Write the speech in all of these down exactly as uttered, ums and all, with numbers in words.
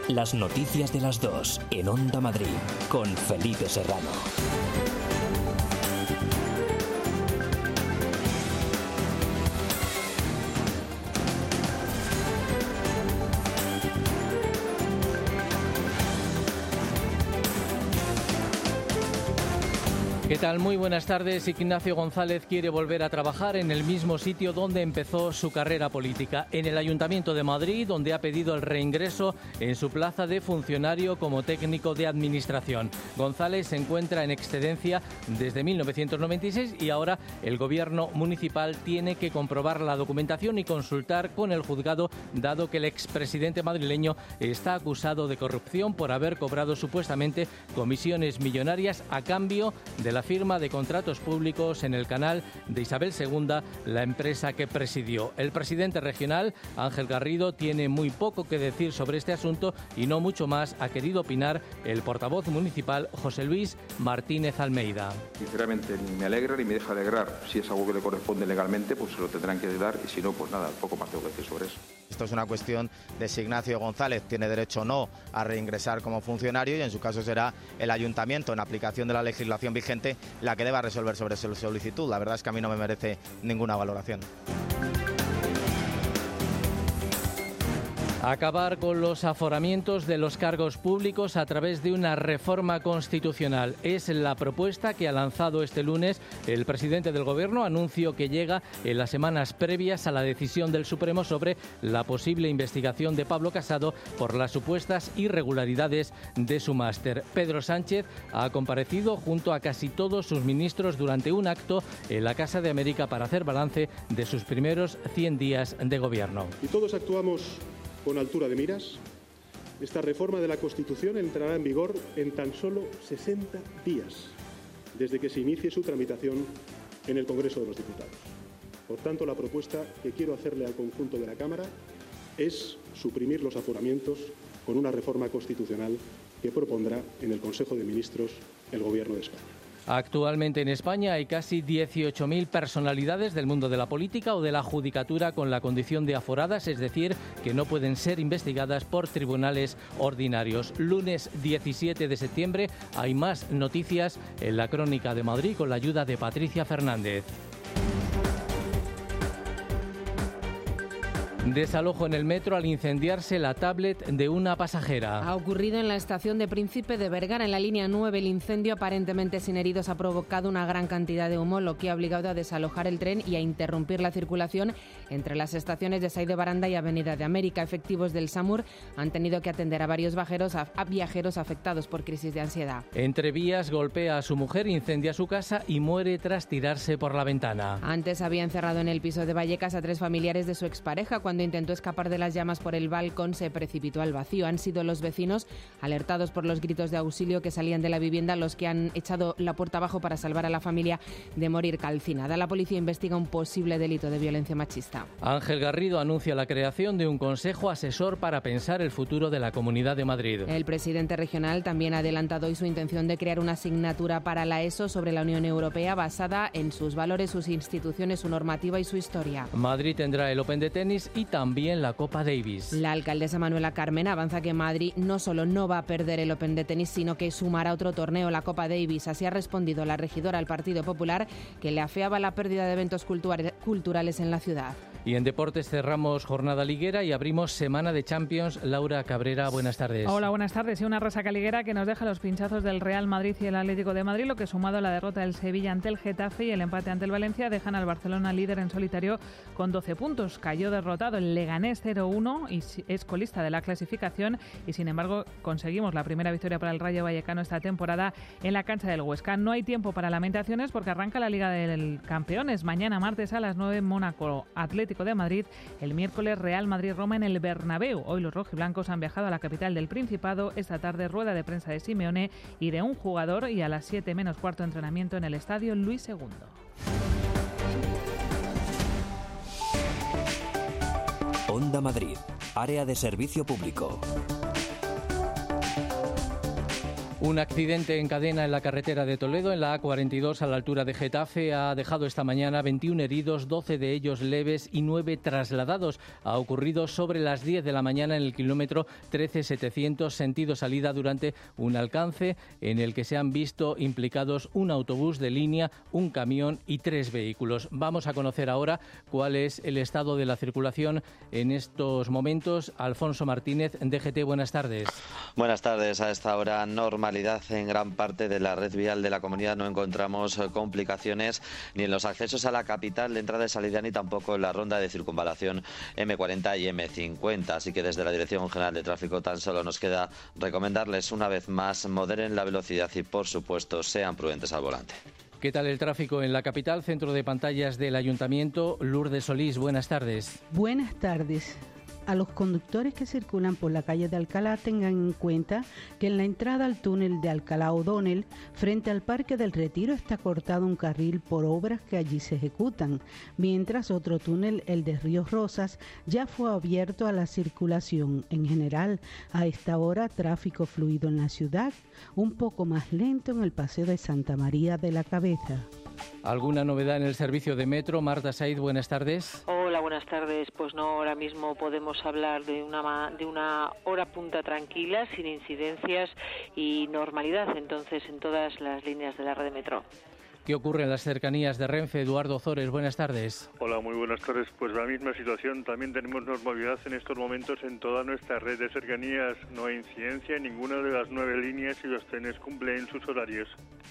Las noticias de las dos en Onda Madrid con Felipe Serrano. ¿Qué tal? Muy buenas tardes. Ignacio González quiere volver a trabajar en el mismo sitio donde empezó su carrera política, en el Ayuntamiento de Madrid, donde ha pedido el reingreso en su plaza de funcionario como técnico de administración. González se encuentra en excedencia desde mil novecientos noventa y seis y ahora el gobierno municipal tiene que comprobar la documentación y consultar con el juzgado, dado que el expresidente madrileño está acusado de corrupción por haber cobrado supuestamente comisiones millonarias a cambio de la firma de contratos públicos en el canal de Isabel segunda, la empresa que presidió. El presidente regional, Ángel Garrido, tiene muy poco que decir sobre este asunto y no mucho más ha querido opinar el portavoz municipal José Luis Martínez Almeida. Sinceramente, ni me alegra ni me deja alegrar. Si es algo que le corresponde legalmente, pues se lo tendrán que dar y si no, pues nada, poco más tengo que decir sobre eso. Esto es una cuestión de si Ignacio González tiene derecho o no a reingresar como funcionario y en su caso será el ayuntamiento, en aplicación de la legislación vigente, la que deba resolver sobre su solicitud. La verdad es que a mí no me merece ninguna valoración. Acabar con los aforamientos de los cargos públicos a través de una reforma constitucional es la propuesta que ha lanzado este lunes el presidente del Gobierno, anuncio que llega en las semanas previas a la decisión del Supremo sobre la posible investigación de Pablo Casado por las supuestas irregularidades de su máster. Pedro Sánchez ha comparecido junto a casi todos sus ministros durante un acto en la Casa de América para hacer balance de sus primeros cien días de gobierno. Y todos actuamos con altura de miras. Esta reforma de la Constitución entrará en vigor en tan solo sesenta días, desde que se inicie su tramitación en el Congreso de los Diputados. Por tanto, la propuesta que quiero hacerle al conjunto de la Cámara es suprimir los aforamientos con una reforma constitucional que propondrá en el Consejo de Ministros el Gobierno de España. Actualmente en España hay casi dieciocho mil personalidades del mundo de la política o de la judicatura con la condición de aforadas, es decir, que no pueden ser investigadas por tribunales ordinarios. Lunes diecisiete de septiembre hay más noticias en la Crónica de Madrid con la ayuda de Patricia Fernández. Desalojo en el metro al incendiarse la tablet de una pasajera. Ha ocurrido en la estación de Príncipe de Vergara, en la línea nueve. El incendio, aparentemente sin heridos, ha provocado una gran cantidad de humo, lo que ha obligado a desalojar el tren y a interrumpir la circulación entre las estaciones de Sá de Baranda y Avenida de América. Efectivos del SAMUR han tenido que atender a varios viajeros, a, a viajeros afectados por crisis de ansiedad. Entre vías golpea a su mujer, incendia su casa y muere tras tirarse por la ventana. Antes había encerrado en el piso de Vallecas a tres familiares de su expareja. Cuando intentó escapar de las llamas por el balcón, se precipitó al vacío. Han sido los vecinos, alertados por los gritos de auxilio que salían de la vivienda, los que han echado la puerta abajo para salvar a la familia de morir calcinada. La policía investiga un posible delito de violencia machista. Ángel Garrido anuncia la creación de un consejo asesor para pensar el futuro de la Comunidad de Madrid. El presidente regional también ha adelantado hoy su intención de crear una asignatura para la ESO sobre la Unión Europea basada en sus valores, sus instituciones, su normativa y su historia. Madrid tendrá el Open de tenis y también la Copa Davis. La alcaldesa Manuela Carmen avanza que Madrid no solo no va a perder el Open de tenis, sino que sumará otro torneo, la Copa Davis. Así ha respondido la regidora al Partido Popular, que le afeaba la pérdida de eventos culturales en la ciudad. Y en deportes cerramos jornada liguera y abrimos semana de Champions. Laura Cabrera, buenas tardes. Hola, buenas tardes. Y una resaca liguera que nos deja los pinchazos del Real Madrid y el Atlético de Madrid, lo que sumado a la derrota del Sevilla ante el Getafe y el empate ante el Valencia dejan al Barcelona líder en solitario con doce puntos. Cayó derrotado el Leganés cero uno y es colista de la clasificación y sin embargo conseguimos la primera victoria para el Rayo Vallecano esta temporada en la cancha del Huesca. No hay tiempo para lamentaciones porque arranca la Liga de Campeones. Mañana martes a las nueve, Mónaco Atlético de Madrid. El miércoles Real Madrid-Roma en el Bernabéu. Hoy los rojiblancos han viajado a la capital del Principado. Esta tarde rueda de prensa de Simeone y de un jugador y a las siete menos cuarto entrenamiento en el estadio Luis segundo. Onda Madrid, área de servicio público. Un accidente en cadena en la carretera de Toledo, en la A cuarenta y dos, a la altura de Getafe, ha dejado esta mañana veintiún heridos, doce de ellos leves y nueve trasladados. Ha ocurrido sobre las diez de la mañana en el kilómetro trece setecientos, sentido salida, durante un alcance en el que se han visto implicados un autobús de línea, un camión y tres vehículos. Vamos a conocer ahora cuál es el estado de la circulación en estos momentos. Alfonso Martínez, D G T, buenas tardes. Buenas tardes. A esta hora, normalidad en gran parte de la red vial de la comunidad. No encontramos complicaciones ni en los accesos a la capital de entrada y salida, ni tampoco en la ronda de circunvalación eme cuarenta y eme cincuenta. Así que desde la Dirección General de Tráfico tan solo nos queda recomendarles una vez más: moderen la velocidad y, por supuesto, sean prudentes al volante. ¿Qué tal el tráfico en la capital? Centro de pantallas del Ayuntamiento. Lourdes Solís, buenas tardes. Buenas tardes. A los conductores que circulan por la calle de Alcalá tengan en cuenta que en la entrada al túnel de Alcalá O'Donnell, frente al Parque del Retiro, está cortado un carril por obras que allí se ejecutan, mientras otro túnel, el de Ríos Rosas, ya fue abierto a la circulación. En general, a esta hora, tráfico fluido en la ciudad, un poco más lento en el Paseo de Santa María de la Cabeza. ¿Alguna novedad en el servicio de metro? Marta Said, buenas tardes. Hola, buenas tardes. Pues no, ahora mismo podemos hablar de una, de una hora punta tranquila, sin incidencias y normalidad, entonces, en todas las líneas de la red de metro. ¿Qué ocurre en las cercanías de Renfe? Eduardo Zores, buenas tardes. Hola, muy buenas tardes. Pues la misma situación, también tenemos normalidad en estos momentos en toda nuestra red de cercanías. No hay incidencia en ninguna de las nueve líneas y los trenes cumplen sus horarios.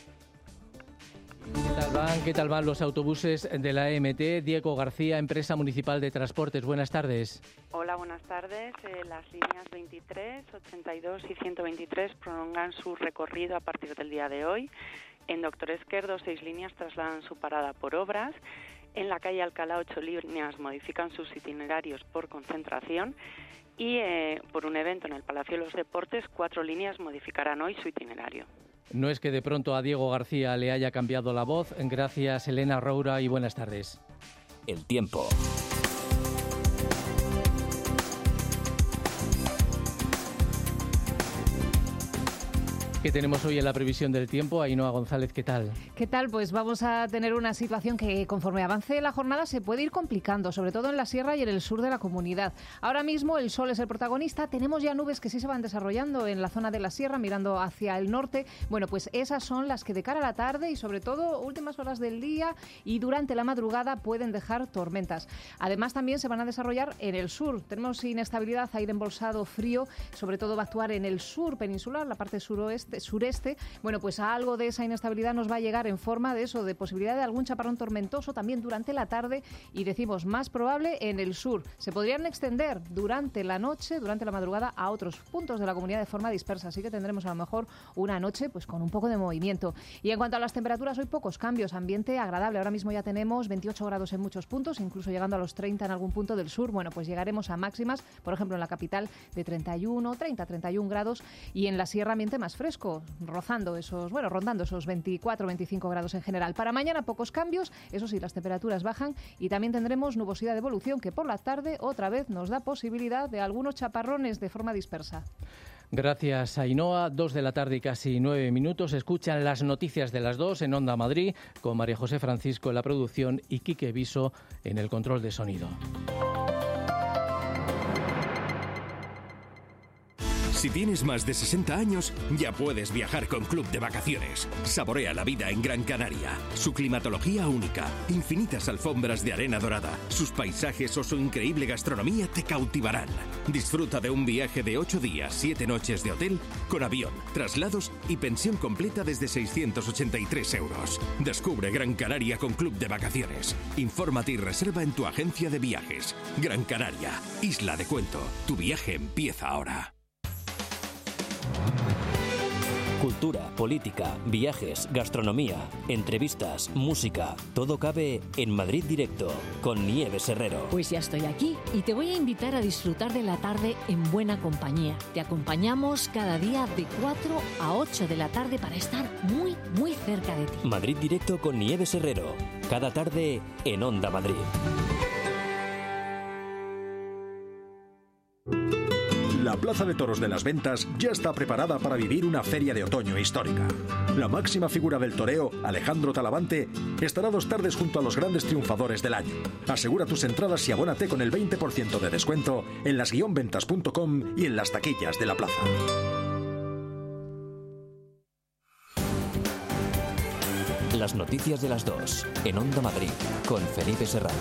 ¿Qué tal van? ¿Qué tal van los autobuses de la E M T? Diego García, Empresa Municipal de Transportes, buenas tardes. Hola, buenas tardes. Eh, las líneas veintitrés, ochenta y dos y ciento veintitrés prolongan su recorrido a partir del día de hoy. En Doctor Esquerdo, seis líneas trasladan su parada por obras. En la calle Alcalá, ocho líneas modifican sus itinerarios por concentración. Y eh, por un evento en el Palacio de los Deportes, cuatro líneas modificarán hoy su itinerario. No es que de pronto a Diego García le haya cambiado la voz. Gracias, Elena Roura, y buenas tardes. El tiempo. ¿Qué tenemos hoy en la previsión del tiempo? Ainhoa González, ¿qué tal? ¿Qué tal? Pues vamos a tener una situación que conforme avance la jornada se puede ir complicando, sobre todo en la sierra y en el sur de la comunidad. Ahora mismo el sol es el protagonista, tenemos ya nubes que sí se van desarrollando en la zona de la sierra, mirando hacia el norte. Bueno, pues esas son las que de cara a la tarde y sobre todo últimas horas del día y durante la madrugada pueden dejar tormentas. Además también se van a desarrollar en el sur. Tenemos inestabilidad, aire embolsado, frío, sobre todo va a actuar en el sur peninsular, la parte suroeste, sureste. Bueno, pues algo de esa inestabilidad nos va a llegar en forma de eso, de posibilidad de algún chaparrón tormentoso también durante la tarde y decimos más probable en el sur. Se podrían extender durante la noche, durante la madrugada a otros puntos de la comunidad de forma dispersa, así que tendremos a lo mejor una noche pues con un poco de movimiento. Y en cuanto a las temperaturas, hoy pocos cambios, ambiente agradable. Ahora mismo ya tenemos veintiocho grados en muchos puntos, incluso llegando a los treinta en algún punto del sur. Bueno, pues llegaremos a máximas, por ejemplo en la capital de treinta y uno, treinta, treinta y uno grados y en la sierra ambiente más fresco, rozando esos, bueno, rondando esos veinticuatro, veinticinco grados en general. Para mañana pocos cambios, eso sí, las temperaturas bajan y también tendremos nubosidad de evolución que por la tarde otra vez nos da posibilidad de algunos chaparrones de forma dispersa. Gracias, Ainhoa. Dos de la tarde y casi nueve minutos. Escuchan las noticias de las dos en Onda Madrid con María José Francisco en la producción y Quique Viso en el control de sonido. Si tienes más de sesenta años, ya puedes viajar con Club de Vacaciones. Saborea la vida en Gran Canaria. Su climatología única, infinitas alfombras de arena dorada, sus paisajes o su increíble gastronomía te cautivarán. Disfruta de un viaje de ocho días, siete noches de hotel, con avión, traslados y pensión completa desde seiscientos ochenta y tres euros. Descubre Gran Canaria con Club de Vacaciones. Infórmate y reserva en tu agencia de viajes. Gran Canaria, Isla de Cuento. Tu viaje empieza ahora. Cultura, política, viajes, gastronomía, entrevistas, música, todo cabe en Madrid Directo con Nieves Herrero. Pues ya estoy aquí y te voy a invitar a disfrutar de la tarde en buena compañía. Te acompañamos cada día de cuatro a ocho de la tarde para estar muy, muy cerca de ti. Madrid Directo con Nieves Herrero, cada tarde en Onda Madrid. La La Plaza de Toros de las Ventas ya está preparada para vivir una feria de otoño histórica. La máxima figura del toreo, Alejandro Talavante, estará dos tardes junto a los grandes triunfadores del año. Asegura tus entradas y abónate con el veinte por ciento de descuento en las guion ventas punto com y en las taquillas de la plaza. Las noticias de las dos, en Onda Madrid, con Felipe Serrano.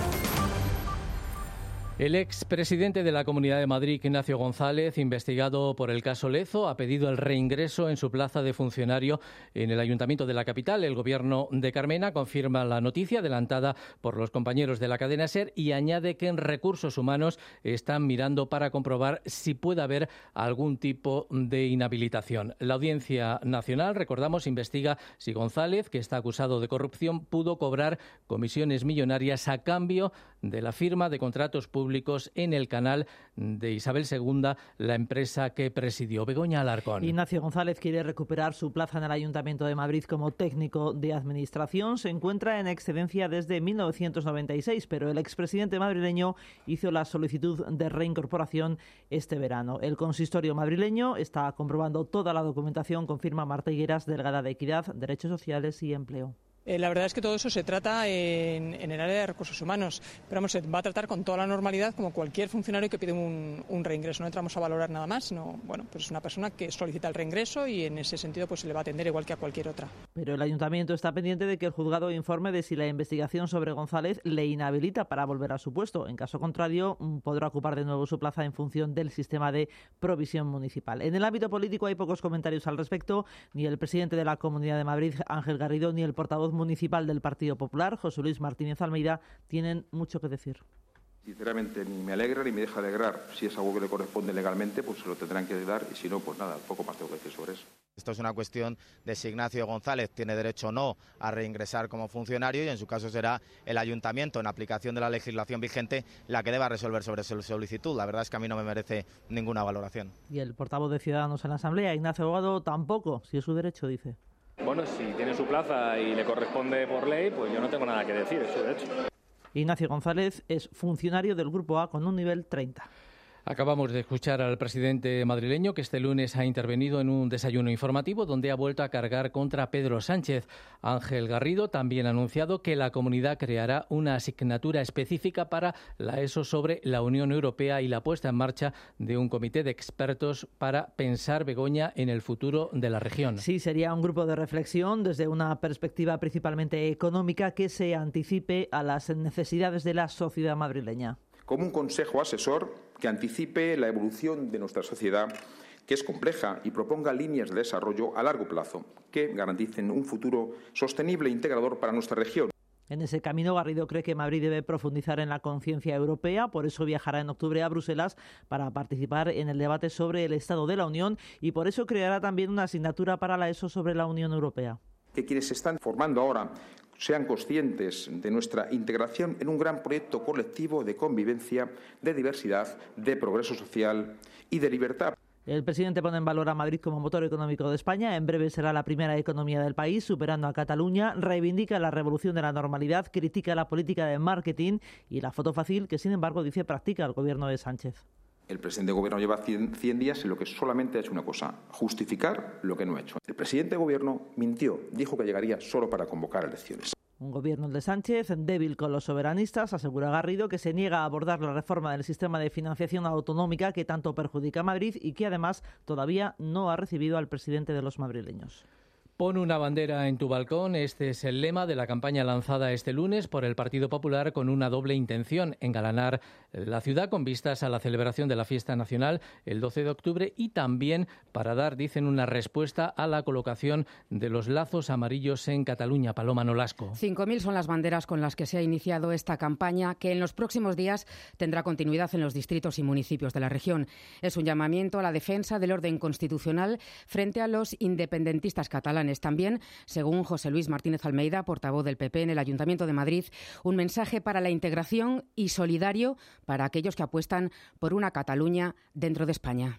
El expresidente de la Comunidad de Madrid, Ignacio González, investigado por el caso Lezo, ha pedido el reingreso en su plaza de funcionario en el Ayuntamiento de la capital. El Gobierno de Carmena confirma la noticia adelantada por los compañeros de la cadena SER y añade que en Recursos Humanos están mirando para comprobar si puede haber algún tipo de inhabilitación. La Audiencia Nacional, recordamos, investiga si González, que está acusado de corrupción, pudo cobrar comisiones millonarias a cambio de la firma de contratos públicos en el canal de Isabel segunda, la empresa que presidió. Begoña Alarcón. Ignacio González quiere recuperar su plaza en el Ayuntamiento de Madrid como técnico de administración. Se encuentra en excedencia desde mil novecientos noventa y seis, pero el expresidente madrileño hizo la solicitud de reincorporación este verano. El consistorio madrileño está comprobando toda la documentación, confirma Marta Higueras, delegada de Equidad, Derechos Sociales y Empleo. Eh, la verdad es que todo eso se trata en, en el área de recursos humanos, pero vamos, se va a tratar con toda la normalidad como cualquier funcionario que pide un, un reingreso. No entramos a valorar nada más, sino, bueno, pues es una persona que solicita el reingreso y en ese sentido pues se le va a atender igual que a cualquier otra. Pero el Ayuntamiento está pendiente de que el juzgado informe de si la investigación sobre González le inhabilita para volver a su puesto. En caso contrario, podrá ocupar de nuevo su plaza en función del sistema de provisión municipal. En el ámbito político hay pocos comentarios al respecto. Ni el presidente de la Comunidad de Madrid, Ángel Garrido, ni el portavoz municipal del Partido Popular, José Luis Martínez Almeida, tienen mucho que decir. Sinceramente, ni me alegra ni me deja alegrar. Si es algo que le corresponde legalmente, pues se lo tendrán que dar y si no, pues nada, poco más tengo que decir sobre eso. Esto es una cuestión de si Ignacio González tiene derecho o no a reingresar como funcionario y en su caso será el Ayuntamiento, en aplicación de la legislación vigente, la que deba resolver sobre su solicitud. La verdad es que a mí no me merece ninguna valoración. Y el portavoz de Ciudadanos en la Asamblea, Ignacio Abogado, tampoco, si es su derecho, dice. Bueno, si tiene su plaza y le corresponde por ley, pues yo no tengo nada que decir, es su derecho. Ignacio González es funcionario del Grupo A con un nivel treinta. Acabamos de escuchar al presidente madrileño que este lunes ha intervenido en un desayuno informativo donde ha vuelto a cargar contra Pedro Sánchez. Ángel Garrido también ha anunciado que la comunidad creará una asignatura específica para la ESO sobre la Unión Europea y la puesta en marcha de un comité de expertos para pensar, Begoña, en el futuro de la región. Sí, sería un grupo de reflexión desde una perspectiva principalmente económica que se anticipe a las necesidades de la sociedad madrileña. Como un consejo asesor que anticipe la evolución de nuestra sociedad, que es compleja, y proponga líneas de desarrollo a largo plazo que garanticen un futuro sostenible e integrador para nuestra región. En ese camino, Garrido cree que Madrid debe profundizar en la conciencia europea, por eso viajará en octubre a Bruselas para participar en el debate sobre el Estado de la Unión y por eso creará también una asignatura para la ESO sobre la Unión Europea. Que quienes se están formando ahora sean conscientes de nuestra integración en un gran proyecto colectivo de convivencia, de diversidad, de progreso social y de libertad. El presidente pone en valor a Madrid como motor económico de España. En breve será la primera economía del país, superando a Cataluña. Reivindica la revolución de la normalidad, critica la política de marketing y la foto fácil que, sin embargo, dice practica el gobierno de Sánchez. El presidente de Gobierno lleva cien días en lo que solamente ha hecho una cosa, justificar lo que no ha hecho. El presidente de Gobierno mintió, dijo que llegaría solo para convocar elecciones. Un gobierno de Sánchez débil con los soberanistas, asegura Garrido, que se niega a abordar la reforma del sistema de financiación autonómica que tanto perjudica a Madrid y que además todavía no ha recibido al presidente de los madrileños. Pon una bandera en tu balcón. Este es el lema de la campaña lanzada este lunes por el Partido Popular con una doble intención: engalanar la ciudad con vistas a la celebración de la fiesta nacional el doce de octubre y también para dar, dicen, una respuesta a la colocación de los lazos amarillos en Cataluña. Paloma Nolasco. cinco mil son las banderas con las que se ha iniciado esta campaña, que en los próximos días tendrá continuidad en los distritos y municipios de la región. Es un llamamiento a la defensa del orden constitucional frente a los independentistas catalanes. También, según José Luis Martínez Almeida, portavoz del P P en el Ayuntamiento de Madrid, un mensaje para la integración y solidario para aquellos que apuestan por una Cataluña dentro de España.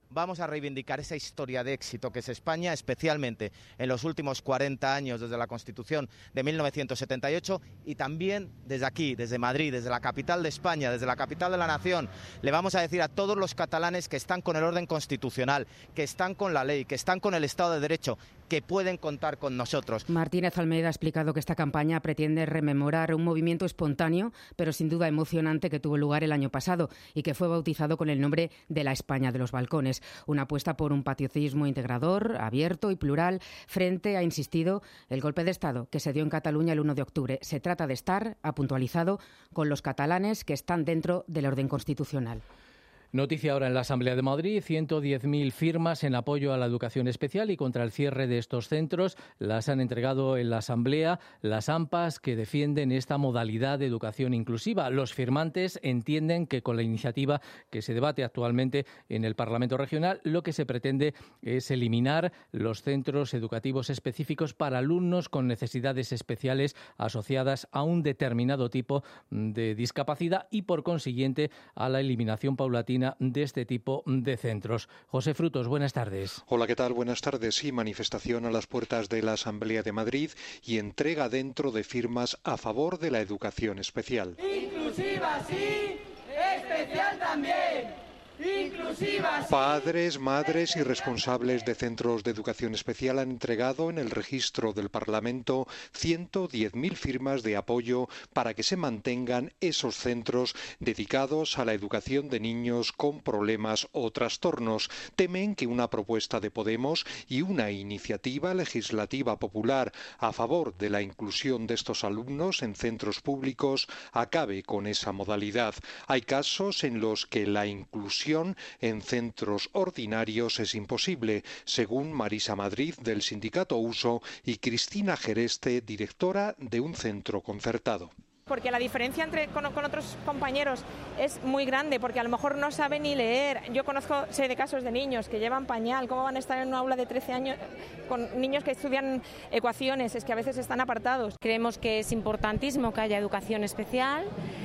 Vamos a reivindicar esa historia de éxito que es España, especialmente en los últimos cuarenta años desde la Constitución de mil novecientos setenta y ocho, y también desde aquí, desde Madrid, desde la capital de España, desde la capital de la nación, le vamos a decir a todos los catalanes que están con el orden constitucional, que están con la ley, que están con el Estado de Derecho, que pueden contar con nosotros. Martínez Almeida ha explicado que esta campaña pretende rememorar un movimiento espontáneo, pero sin duda emocionante, que tuvo lugar el año pasado y que fue bautizado con el nombre de la España de los balcones. Una apuesta por un patriotismo integrador, abierto y plural frente, ha insistido, el golpe de Estado que se dio en Cataluña el uno de octubre. Se trata de estar, ha puntualizado, con los catalanes que están dentro del orden constitucional. Noticia ahora en la Asamblea de Madrid, ciento diez mil firmas en apoyo a la educación especial y contra el cierre de estos centros. Las han entregado en la Asamblea las AMPAs que defienden esta modalidad de educación inclusiva. Los firmantes entienden que con la iniciativa que se debate actualmente en el Parlamento Regional, lo que se pretende es eliminar los centros educativos específicos para alumnos con necesidades especiales asociadas a un determinado tipo de discapacidad y, por consiguiente, a la eliminación paulatina de este tipo de centros. José Frutos, buenas tardes. Hola, ¿qué tal? Buenas tardes. Sí, manifestación a las puertas de la Asamblea de Madrid y entrega dentro de firmas a favor de la educación especial. Inclusiva sí, especial también. Inclusiva, sí. Padres, madres y responsables de centros de educación especial han entregado en el registro del Parlamento ciento diez mil firmas de apoyo para que se mantengan esos centros dedicados a la educación de niños con problemas o trastornos. Temen que una propuesta de Podemos y una iniciativa legislativa popular a favor de la inclusión de estos alumnos en centros públicos acabe con esa modalidad. Hay casos en los que la inclusión en centros ordinarios es imposible, según Marisa Madrid del sindicato Uso y Cristina Gereste, directora de un centro concertado. Porque la diferencia entre con, con otros compañeros es muy grande, porque a lo mejor no saben ni leer. Yo conozco, sé de casos de niños que llevan pañal, ¿cómo van a estar en una aula de trece años con niños que estudian ecuaciones? Es que a veces están apartados. Creemos que es importantísimo que haya educación especial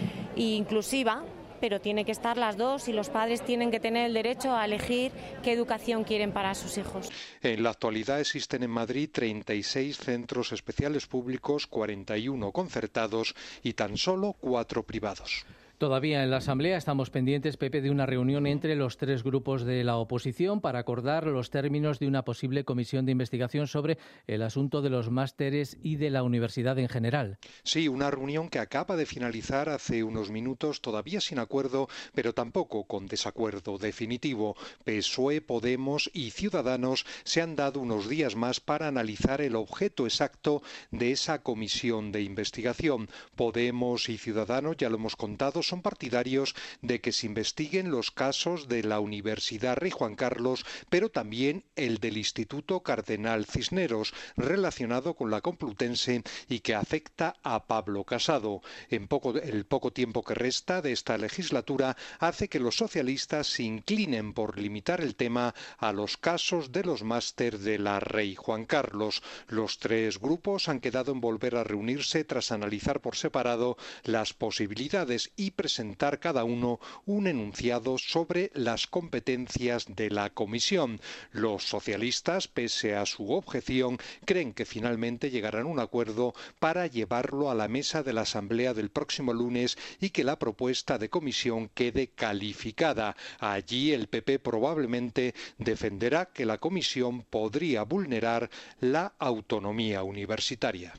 e inclusiva, pero tiene que estar las dos y los padres tienen que tener el derecho a elegir qué educación quieren para sus hijos. En la actualidad existen en Madrid treinta y seis centros especiales públicos, cuarenta y uno concertados y tan solo cuatro privados. Todavía en la Asamblea estamos pendientes, Pepe, de una reunión entre los tres grupos de la oposición para acordar los términos de una posible comisión de investigación sobre el asunto de los másteres y de la universidad en general. Sí, una reunión que acaba de finalizar hace unos minutos, todavía sin acuerdo, pero tampoco con desacuerdo definitivo. P S O E, Podemos y Ciudadanos se han dado unos días más para analizar el objeto exacto de esa comisión de investigación. Podemos y Ciudadanos, ya lo hemos contado, son partidarios de que se investiguen los casos de la Universidad Rey Juan Carlos, pero también el del Instituto Cardenal Cisneros, relacionado con la Complutense y que afecta a Pablo Casado. En poco, el poco tiempo que resta de esta legislatura hace que los socialistas se inclinen por limitar el tema a los casos de los máster de la Rey Juan Carlos. Los tres grupos han quedado en volver a reunirse tras analizar por separado las posibilidades y presentar cada uno un enunciado sobre las competencias de la comisión. Los socialistas, pese a su objeción, creen que finalmente llegarán a un acuerdo para llevarlo a la mesa de la Asamblea del próximo lunes y que la propuesta de comisión quede calificada. Allí el P P probablemente defenderá que la comisión podría vulnerar la autonomía universitaria.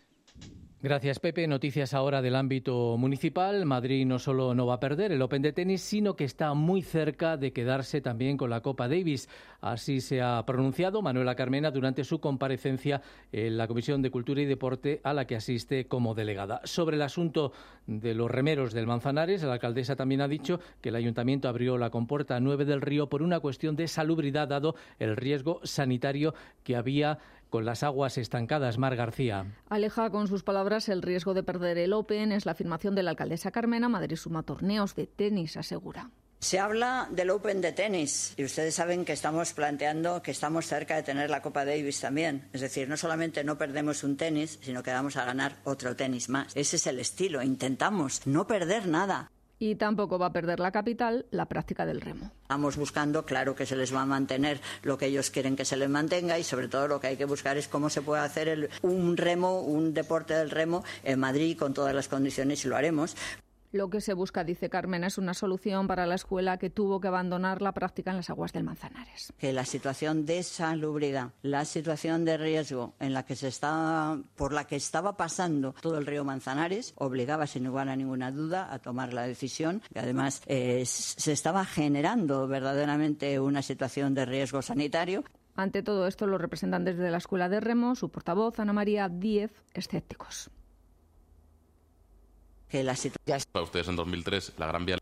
Gracias, Pepe. Noticias ahora del ámbito municipal. Madrid no solo no va a perder el Open de tenis, sino que está muy cerca de quedarse también con la Copa Davis. Así se ha pronunciado Manuela Carmena durante su comparecencia en la Comisión de Cultura y Deporte a la que asiste como delegada. Sobre el asunto de los remeros del Manzanares, la alcaldesa también ha dicho que el ayuntamiento abrió la compuerta nueve del Río por una cuestión de salubridad, dado el riesgo sanitario que había con las aguas estancadas. Mar García. Aleja con sus palabras el riesgo de perder el Open, es la afirmación de la alcaldesa Carmena. Madrid suma torneos de tenis, asegura. Se habla del Open de tenis y ustedes saben que estamos planteando que estamos cerca de tener la Copa Davis también. Es decir, no solamente no perdemos un tenis, sino que vamos a ganar otro tenis más. Ese es el estilo, intentamos no perder nada. Y tampoco va a perder la capital la práctica del remo. Estamos buscando, claro que se les va a mantener lo que ellos quieren que se les mantenga y sobre todo lo que hay que buscar es cómo se puede hacer el, un remo, un deporte del remo en Madrid con todas las condiciones y lo haremos. Lo que se busca, dice Carmen, es una solución para la escuela que tuvo que abandonar la práctica en las aguas del Manzanares. Que la situación de salubridad, la situación de riesgo en la que se estaba, por la que estaba pasando todo el río Manzanares, obligaba sin lugar a ninguna duda a tomar la decisión. Y además eh, se estaba generando verdaderamente una situación de riesgo sanitario. Ante todo esto, los representantes de la escuela de remo, su portavoz, Ana María Díez, escépticos. Que la situación... Para ustedes en dos mil tres la Gran Vía...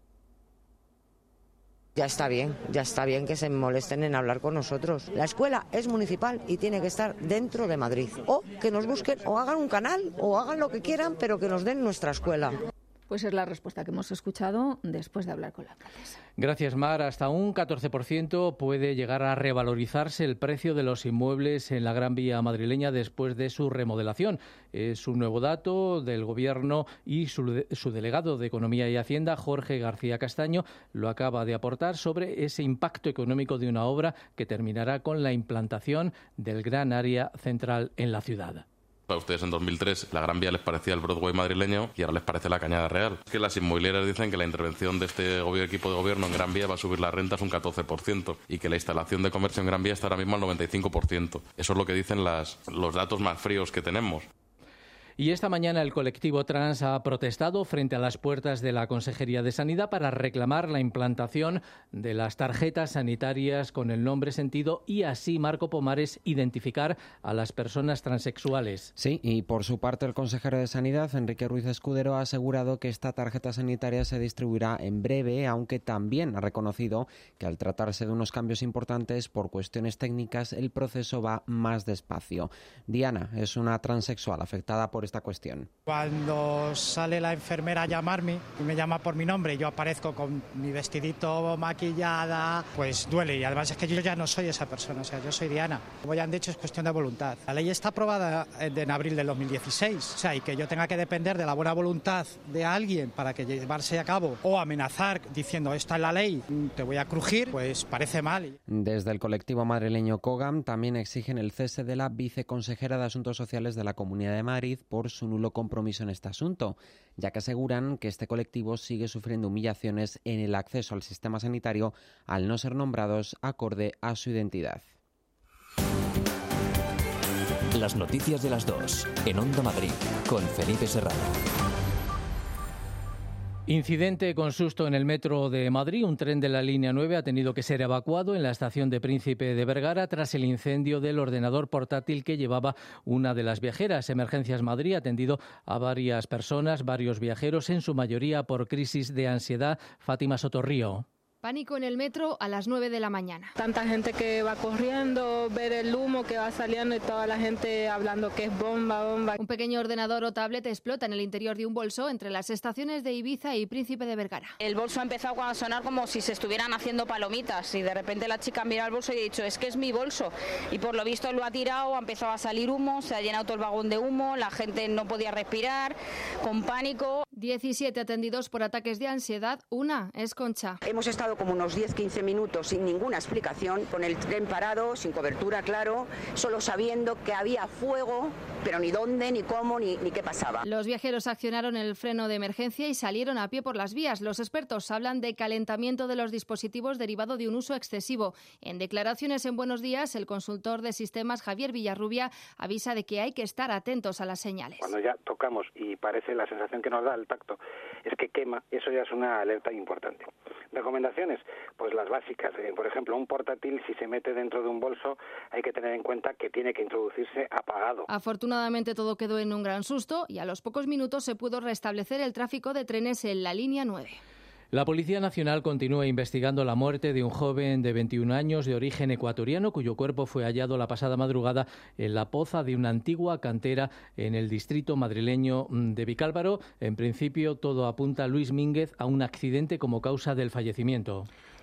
Ya está bien, ya está bien que se molesten en hablar con nosotros. La escuela es municipal y tiene que estar dentro de Madrid. O que nos busquen, o hagan un canal, o hagan lo que quieran, pero que nos den nuestra escuela. Pues es la respuesta que hemos escuchado después de hablar con la alcaldesa. Gracias, Mar. Hasta un catorce por ciento puede llegar a revalorizarse el precio de los inmuebles en la Gran Vía madrileña después de su remodelación. Es un nuevo dato del Gobierno y su, su delegado de Economía y Hacienda, Jorge García Castaño, lo acaba de aportar sobre ese impacto económico de una obra que terminará con la implantación del gran área central en la ciudad. A ustedes en dos mil tres la Gran Vía les parecía el Broadway madrileño y ahora les parece la Cañada Real. Es que las inmobiliarias dicen que la intervención de este equipo de gobierno en Gran Vía va a subir las rentas un catorce por ciento y que la instalación de comercio en Gran Vía está ahora mismo al noventa y cinco por ciento. Eso es lo que dicen las, los datos más fríos que tenemos. Y esta mañana el colectivo trans ha protestado frente a las puertas de la Consejería de Sanidad para reclamar la implantación de las tarjetas sanitarias con el nombre sentido y así, Marco Pomares, identificar a las personas transexuales. Sí, y por su parte el consejero de Sanidad, Enrique Ruiz Escudero, ha asegurado que esta tarjeta sanitaria se distribuirá en breve, aunque también ha reconocido que al tratarse de unos cambios importantes por cuestiones técnicas el proceso va más despacio. Diana es una transexual afectada por esta cuestión. Cuando sale la enfermera a llamarme y me llama por mi nombre y yo aparezco con mi vestidito maquillada, pues duele y además es que yo ya no soy esa persona, o sea, yo soy Diana. Como ya han dicho, es cuestión de voluntad. La ley está aprobada en abril del dos mil dieciséis, o sea, y que yo tenga que depender de la buena voluntad de alguien para que llevarse a cabo o amenazar diciendo esta es la ley, te voy a crujir, pues parece mal. Desde el colectivo madrileño COGAM también exigen el cese de la viceconsejera de Asuntos Sociales de la Comunidad de Madrid por su nulo compromiso en este asunto, ya que aseguran que este colectivo sigue sufriendo humillaciones en el acceso al sistema sanitario al no ser nombrados acorde a su identidad. Las noticias de las dos, en Onda Madrid, con Felipe Serrano. Incidente con susto en el metro de Madrid. Un tren de la línea nueve ha tenido que ser evacuado en la estación de Príncipe de Vergara tras el incendio del ordenador portátil que llevaba una de las viajeras. Emergencias Madrid ha atendido a varias personas, varios viajeros, en su mayoría por crisis de ansiedad. Fátima Sotorrío. Pánico en el metro a las nueve de la mañana. Tanta gente que va corriendo, ver el humo que va saliendo y toda la gente hablando que es bomba, bomba. Un pequeño ordenador o tablet explota en el interior de un bolso entre las estaciones de Ibiza y Príncipe de Vergara. El bolso ha empezado a sonar como si se estuvieran haciendo palomitas y de repente la chica mira el bolso y ha dicho es que es mi bolso y por lo visto lo ha tirado, ha empezado a salir humo, se ha llenado todo el vagón de humo, la gente no podía respirar, con pánico. diecisiete atendidos por ataques de ansiedad, una es Concha. Hemos estado como unos diez a quince minutos sin ninguna explicación, con el tren parado, sin cobertura, claro, solo sabiendo que había fuego, pero ni dónde, ni cómo, ni, ni qué pasaba. Los viajeros accionaron el freno de emergencia y salieron a pie por las vías. Los expertos hablan de calentamiento de los dispositivos derivado de un uso excesivo. En declaraciones en Buenos Días, el consultor de sistemas Javier Villarrubia avisa de que hay que estar atentos a las señales. Cuando ya tocamos y parece la sensación que nos da el tacto es que quema, eso ya es una alerta importante. Recomendaciones, pues las básicas. Eh, por ejemplo, un portátil, si se mete dentro de un bolso, hay que tener en cuenta que tiene que introducirse apagado. Afortunadamente todo quedó en un gran susto y a los pocos minutos se pudo restablecer el tráfico de trenes en la línea nueve. La Policía Nacional continúa investigando la muerte de un joven de veintiún años de origen ecuatoriano cuyo cuerpo fue hallado la pasada madrugada en la poza de una antigua cantera en el distrito madrileño de Vicálvaro. En principio todo apunta, Luis Mínguez, a un accidente como causa del fallecimiento.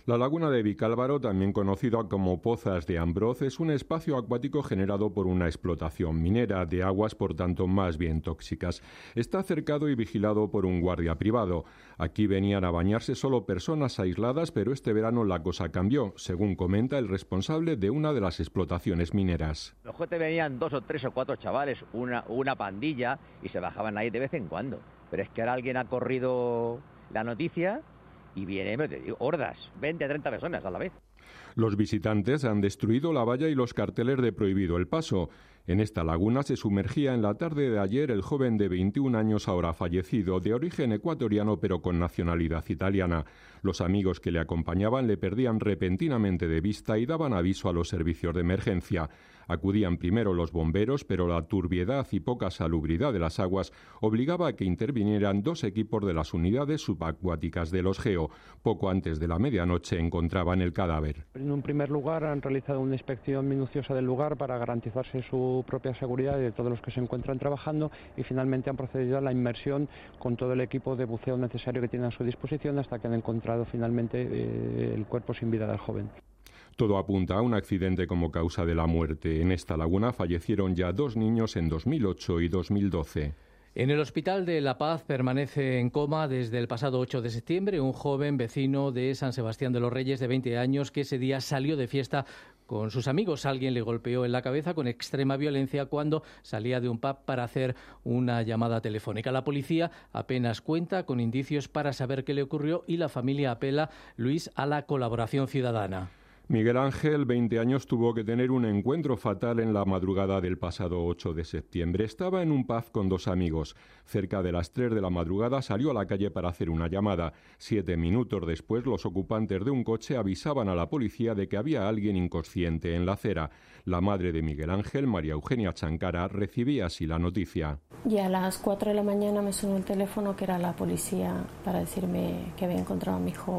La laguna de Vicálvaro, también conocida como Pozas de Ambroz, es un espacio acuático generado por una explotación minera de aguas, por tanto, más bien tóxicas. Está cercado y vigilado por un guardia privado. Aquí venían a bañarse solo personas aisladas, pero este verano la cosa cambió, según comenta el responsable de una de las explotaciones mineras. Los jotes venían dos o tres o cuatro chavales, una, una pandilla, y se bajaban ahí de vez en cuando. Pero es que ahora alguien ha corrido la noticia y viene, te digo, hordas, veinte a treinta personas a la vez. Los visitantes han destruido la valla y los carteles de prohibido el paso. En esta laguna se sumergía en la tarde de ayer el joven de veintiún años, ahora fallecido, de origen ecuatoriano pero con nacionalidad italiana. Los amigos que le acompañaban le perdían repentinamente de vista y daban aviso a los servicios de emergencia. Acudían primero los bomberos, pero la turbiedad y poca salubridad de las aguas obligaba a que intervinieran dos equipos de las unidades subacuáticas de los GEO. Poco antes de la medianoche encontraban el cadáver. En un primer lugar han realizado una inspección minuciosa del lugar para garantizarse su propia seguridad y de todos los que se encuentran trabajando, y finalmente han procedido a la inmersión con todo el equipo de buceo necesario que tienen a su disposición hasta que han encontrado finalmente eh, el cuerpo sin vida del joven. Todo apunta a un accidente como causa de la muerte. En esta laguna fallecieron ya dos niños en dos mil ocho y dos mil doce. En el Hospital de La Paz permanece en coma desde el pasado ocho de septiembre un joven vecino de San Sebastián de los Reyes de veinte años que ese día salió de fiesta con sus amigos. Alguien le golpeó en la cabeza con extrema violencia cuando salía de un pub para hacer una llamada telefónica. La policía apenas cuenta con indicios para saber qué le ocurrió y la familia apela, Luis, a la colaboración ciudadana. Miguel Ángel, veinte años, tuvo que tener un encuentro fatal en la madrugada del pasado ocho de septiembre. Estaba en un pub con dos amigos. Cerca de las tres de la madrugada salió a la calle para hacer una llamada. Siete minutos después, los ocupantes de un coche avisaban a la policía de que había alguien inconsciente en la acera. La madre de Miguel Ángel, María Eugenia Chancara, recibía así la noticia. Y a las cuatro de la mañana me sonó el teléfono, que era la policía, para decirme que había encontrado a mi hijo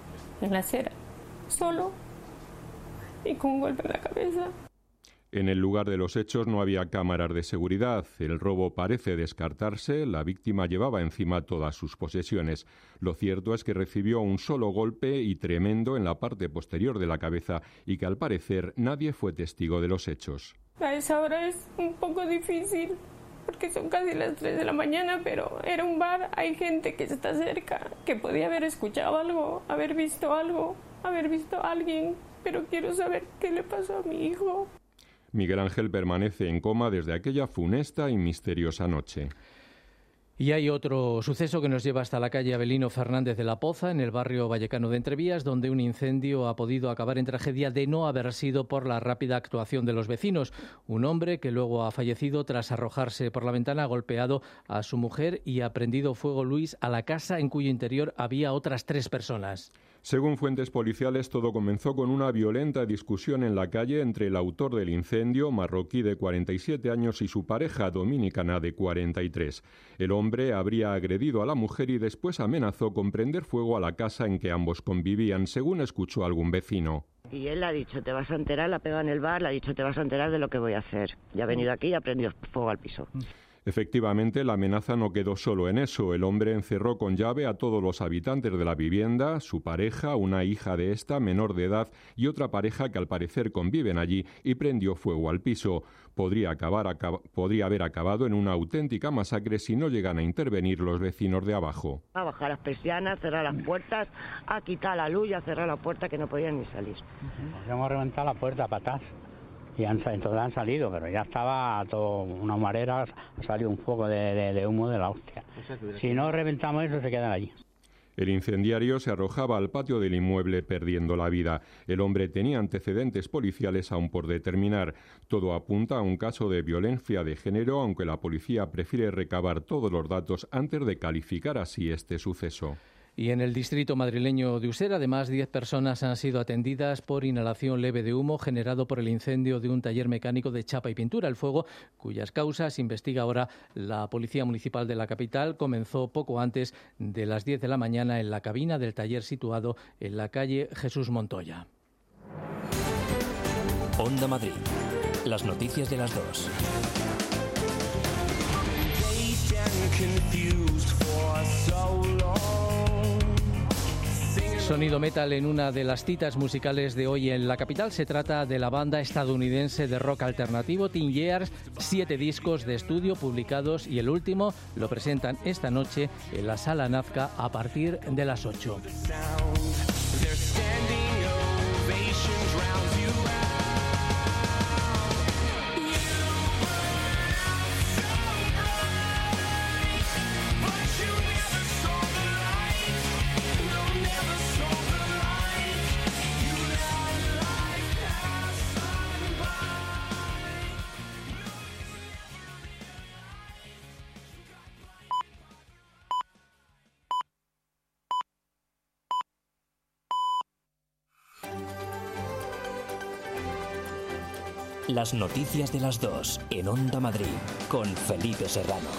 en la acera, solo y con un golpe en la cabeza. En el lugar de los hechos no había cámaras de seguridad. El robo parece descartarse. La víctima llevaba encima todas sus posesiones. Lo cierto es que recibió un solo golpe y tremendo en la parte posterior de la cabeza y que al parecer nadie fue testigo de los hechos. A esa hora es un poco difícil porque son casi las tres de la mañana, pero era un bar, hay gente que está cerca, que podía haber escuchado algo, haber visto algo, haber visto a alguien. Pero quiero saber qué le pasó a mi hijo. Miguel Ángel permanece en coma desde aquella funesta y misteriosa noche. Y hay otro suceso que nos lleva hasta la calle Avelino Fernández de la Poza, en el barrio vallecano de Entrevías, donde un incendio ha podido acabar en tragedia de no haber sido por la rápida actuación de los vecinos. Un hombre que luego ha fallecido tras arrojarse por la ventana, ha golpeado a su mujer y ha prendido fuego, Luis, a la casa en cuyo interior había otras tres personas. Según fuentes policiales, todo comenzó con una violenta discusión en la calle entre el autor del incendio, marroquí de cuarenta y siete años, y su pareja dominicana de cuarenta y tres. El hombre habría agredido a la mujer y después amenazó con prender fuego a la casa en que ambos convivían, según escuchó algún vecino. Y él le ha dicho, te vas a enterar, la ha pegado en el bar, le ha dicho, te vas a enterar de lo que voy a hacer. Ya ha venido aquí y ha prendido fuego al piso. Efectivamente, la amenaza no quedó solo en eso. El hombre encerró con llave a todos los habitantes de la vivienda, su pareja, una hija de esta, menor de edad, y otra pareja que al parecer conviven allí, y prendió fuego al piso. Podría, acabar, acab- podría haber acabado en una auténtica masacre si no llegan a intervenir los vecinos de abajo. A bajar las persianas, cerrar las puertas, a quitar la luz y a cerrar la puerta, que no podían ni salir. Nos hemos reventado la puerta a patas. Y han, entonces han salido, pero ya estaba todo una humarera, ha salido un fuego de, de, de humo de la hostia. Si no reventamos eso, se quedan allí. El incendiario se arrojaba al patio del inmueble perdiendo la vida. El hombre tenía antecedentes policiales aún por determinar. Todo apunta a un caso de violencia de género, aunque la policía prefiere recabar todos los datos antes de calificar así este suceso. Y en el distrito madrileño de Usera, además, diez personas han sido atendidas por inhalación leve de humo generado por el incendio de un taller mecánico de chapa y pintura. El fuego, cuyas causas investiga ahora la Policía Municipal de la capital, comenzó poco antes de las diez de la mañana en la cabina del taller situado en la calle Jesús Montoya. Onda Madrid. Las noticias de las dos. Sonido metal en una de las citas musicales de hoy en la capital. Se trata de la banda estadounidense de rock alternativo Teen Years, siete discos de estudio publicados y el último lo presentan esta noche en la Sala Nazca a partir de las ocho. Las noticias de las dos en Onda Madrid con Felipe Serrano.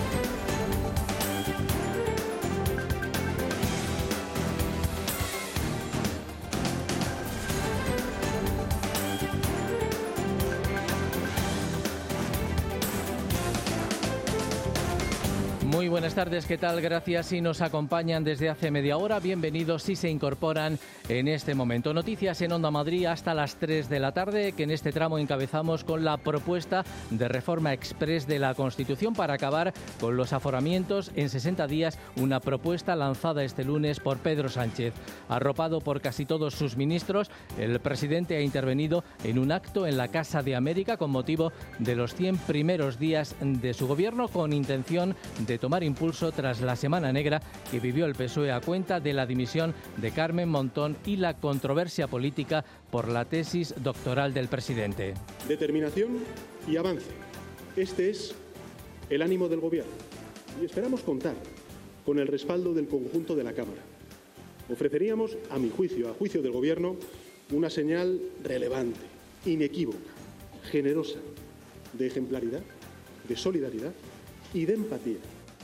Muy buenas tardes, ¿qué tal? Gracias si nos acompañan desde hace media hora. Bienvenidos si se incorporan en este momento. Noticias en Onda Madrid hasta las tres de la tarde, que en este tramo encabezamos con la propuesta de reforma express de la Constitución para acabar con los aforamientos en sesenta días, una propuesta lanzada este lunes por Pedro Sánchez. Arropado por casi todos sus ministros, el presidente ha intervenido en un acto en la Casa de América con motivo de los cien primeros días de su gobierno, con intención de tomar impulso tras la Semana Negra que vivió el P S O E a cuenta de la dimisión de Carmen Montón y la controversia política por la tesis doctoral del presidente. Determinación y avance. Este es el ánimo del Gobierno y esperamos contar con el respaldo del conjunto de la Cámara. Ofreceríamos, a mi juicio, a juicio del Gobierno, una señal relevante, inequívoca, generosa, de ejemplaridad, de solidaridad y de empatía.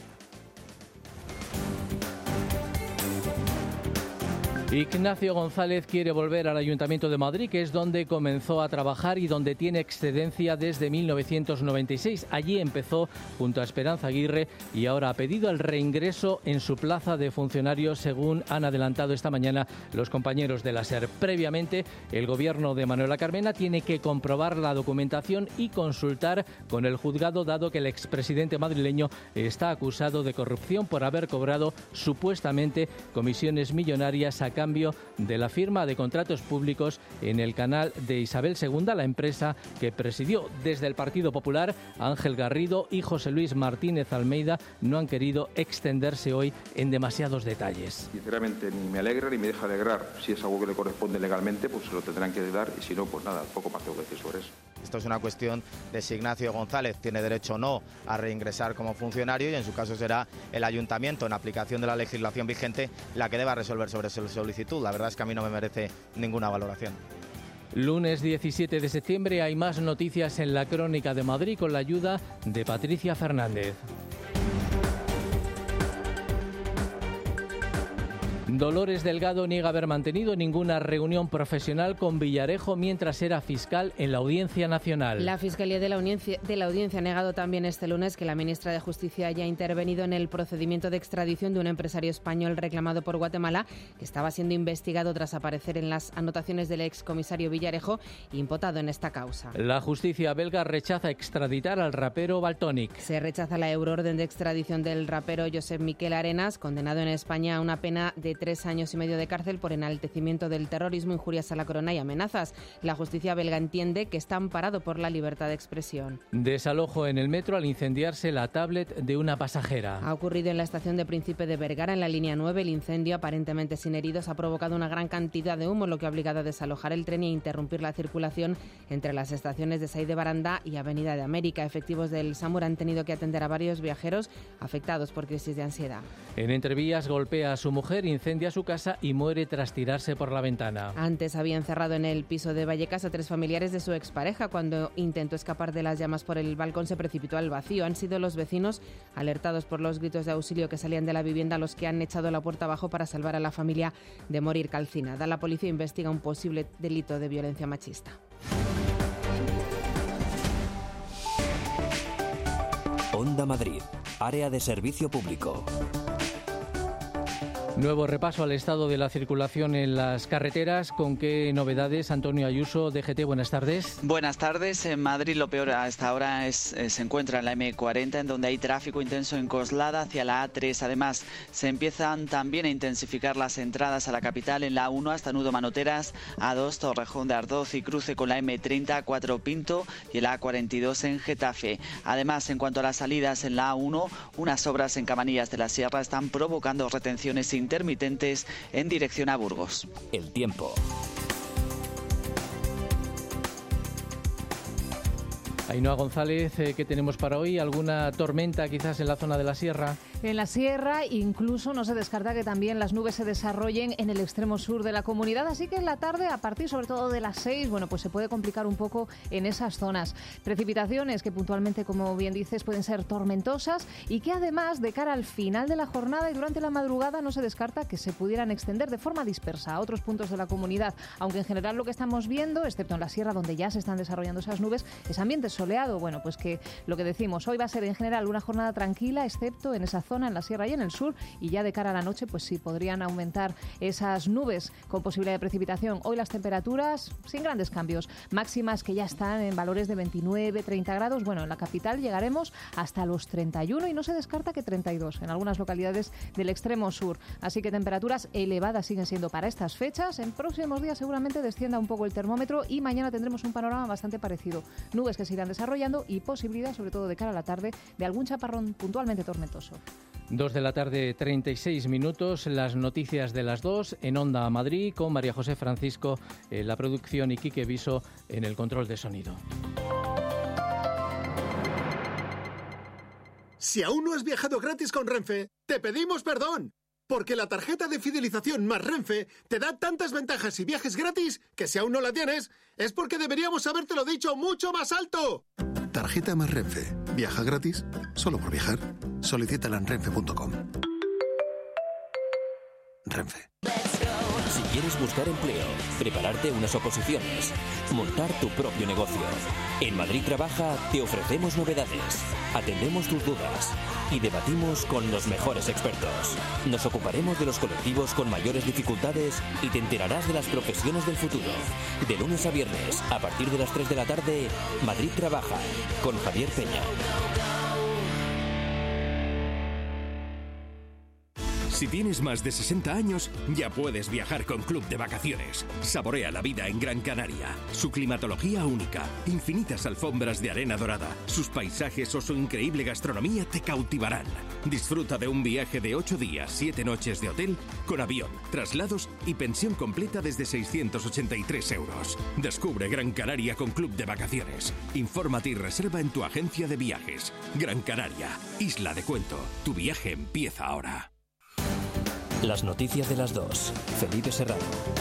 Ignacio González quiere volver al Ayuntamiento de Madrid, que es donde comenzó a trabajar y donde tiene excedencia desde mil novecientos noventa y seis. Allí empezó junto a Esperanza Aguirre y ahora ha pedido el reingreso en su plaza de funcionario, según han adelantado esta mañana los compañeros de la SER. Previamente, el gobierno de Manuela Carmena tiene que comprobar la documentación y consultar con el juzgado, dado que el expresidente madrileño está acusado de corrupción por haber cobrado supuestamente comisiones millonarias a cambio de la firma de contratos públicos en el canal de Isabel segunda, la empresa que presidió. Desde el Partido Popular, Ángel Garrido y José Luis Martínez Almeida no han querido extenderse hoy en demasiados detalles. Sinceramente, ni me alegra ni me deja alegrar. Si es algo que le corresponde legalmente, pues se lo tendrán que dar, y si no, pues nada, poco más tengo que decir sobre eso. Esto es una cuestión de si Ignacio González tiene derecho o no a reingresar como funcionario, y en su caso será el Ayuntamiento, en aplicación de la legislación vigente, la que deba resolver sobre su solicitud. La verdad es que a mí no me merece ninguna valoración. Lunes diecisiete de septiembre hay más noticias en la Crónica de Madrid con la ayuda de Patricia Fernández. Dolores Delgado niega haber mantenido ninguna reunión profesional con Villarejo mientras era fiscal en la Audiencia Nacional. La Fiscalía de la Audiencia, de la Audiencia ha negado también este lunes que la ministra de Justicia haya intervenido en el procedimiento de extradición de un empresario español reclamado por Guatemala, que estaba siendo investigado tras aparecer en las anotaciones del excomisario Villarejo, imputado en esta causa. La justicia belga rechaza extraditar al rapero Valtònyc. Se rechaza la euroorden de extradición del rapero Josep Miquel Arenas, condenado en España a una pena de tres años y medio de cárcel por enaltecimiento del terrorismo, injurias a la corona y amenazas. La justicia belga entiende que está amparado por la libertad de expresión. Desalojo en el metro al incendiarse la tablet de una pasajera. Ha ocurrido en la estación de Príncipe de Vergara, en la línea nueve. El incendio, aparentemente sin heridos, ha provocado una gran cantidad de humo, lo que ha obligado a desalojar el tren y a interrumpir la circulación entre las estaciones de Sait de Baranda y Avenida de América. Efectivos del SAMUR han tenido que atender a varios viajeros afectados por crisis de ansiedad. En Entrevías golpea a su mujer, incendia su casa y muere tras tirarse por la ventana. Antes había encerrado en el piso de Vallecas a tres familiares de su expareja. Cuando intentó escapar de las llamas por el balcón, se precipitó al vacío. Han sido los vecinos, alertados por los gritos de auxilio que salían de la vivienda, los que han echado la puerta abajo para salvar a la familia de morir calcinada. La policía investiga un posible delito de violencia machista. Onda Madrid, área de servicio público. Nuevo repaso al estado de la circulación en las carreteras. ¿Con qué novedades? Antonio Ayuso, D G T, buenas tardes. Buenas tardes. En Madrid lo peor hasta ahora es, se encuentra en la eme cuarenta, en donde hay tráfico intenso en Coslada hacia la a tres. Además, se empiezan también a intensificar las entradas a la capital en la a uno hasta Nudo Manoteras, a dos Torrejón de Ardoz y cruce con la eme treinta, cuatro Pinto y la a cuarenta y dos en Getafe. Además, en cuanto a las salidas en la a uno, unas obras en Cabanillas de la Sierra están provocando retenciones intermitentes en dirección a Burgos. El tiempo. Ainhoa González, ¿qué tenemos para hoy? ¿Alguna tormenta quizás en la zona de la sierra? En la sierra incluso no se descarta que también las nubes se desarrollen en el extremo sur de la comunidad, así que en la tarde, a partir sobre todo de las seis, bueno, pues se puede complicar un poco en esas zonas. Precipitaciones que puntualmente, como bien dices, pueden ser tormentosas y que además de cara al final de la jornada y durante la madrugada no se descarta que se pudieran extender de forma dispersa a otros puntos de la comunidad, aunque en general lo que estamos viendo, excepto en la sierra donde ya se están desarrollando esas nubes, es ambiente soleado. Bueno, pues que lo que decimos, hoy va a ser en general una jornada tranquila, excepto en esa zona, en la sierra y en el sur, y ya de cara a la noche, pues sí, podrían aumentar esas nubes con posibilidad de precipitación. Hoy las temperaturas sin grandes cambios, máximas que ya están en valores de veintinueve, treinta grados. Bueno, en la capital llegaremos hasta los treinta y uno y no se descarta que treinta y dos en algunas localidades del extremo sur. Así que temperaturas elevadas siguen siendo para estas fechas. En próximos días seguramente descienda un poco el termómetro y mañana tendremos un panorama bastante parecido. Nubes que se irán desarrollando y posibilidad, sobre todo de cara a la tarde, de algún chaparrón puntualmente tormentoso. Dos de la tarde, treinta y seis minutos, las noticias de las dos en Onda Madrid con María José Francisco en la producción y Quique Viso en el control de sonido. Si aún no has viajado gratis con Renfe, te pedimos perdón, porque la tarjeta de fidelización más Renfe te da tantas ventajas y viajes gratis que si aún no la tienes, es porque deberíamos habértelo dicho mucho más alto. Tarjeta más Renfe. Viaja gratis solo por viajar. Solicítala en renfe punto com. Renfe. Si quieres buscar empleo, prepararte unas oposiciones, montar tu propio negocio, en Madrid Trabaja te ofrecemos novedades, atendemos tus dudas y debatimos con los mejores expertos. Nos ocuparemos de los colectivos con mayores dificultades y te enterarás de las profesiones del futuro. De lunes a viernes, a partir de las tres de la tarde, Madrid Trabaja, con Javier Peña. Si tienes más de sesenta años, ya puedes viajar con Club de Vacaciones. Saborea la vida en Gran Canaria. Su climatología única, infinitas alfombras de arena dorada, sus paisajes o su increíble gastronomía te cautivarán. Disfruta de un viaje de ocho días, siete noches de hotel, con avión, traslados y pensión completa desde seiscientos ochenta y tres euros. Descubre Gran Canaria con Club de Vacaciones. Infórmate y reserva en tu agencia de viajes. Gran Canaria, isla de cuento. Tu viaje empieza ahora. Las noticias de las dos. Felipe Serrano.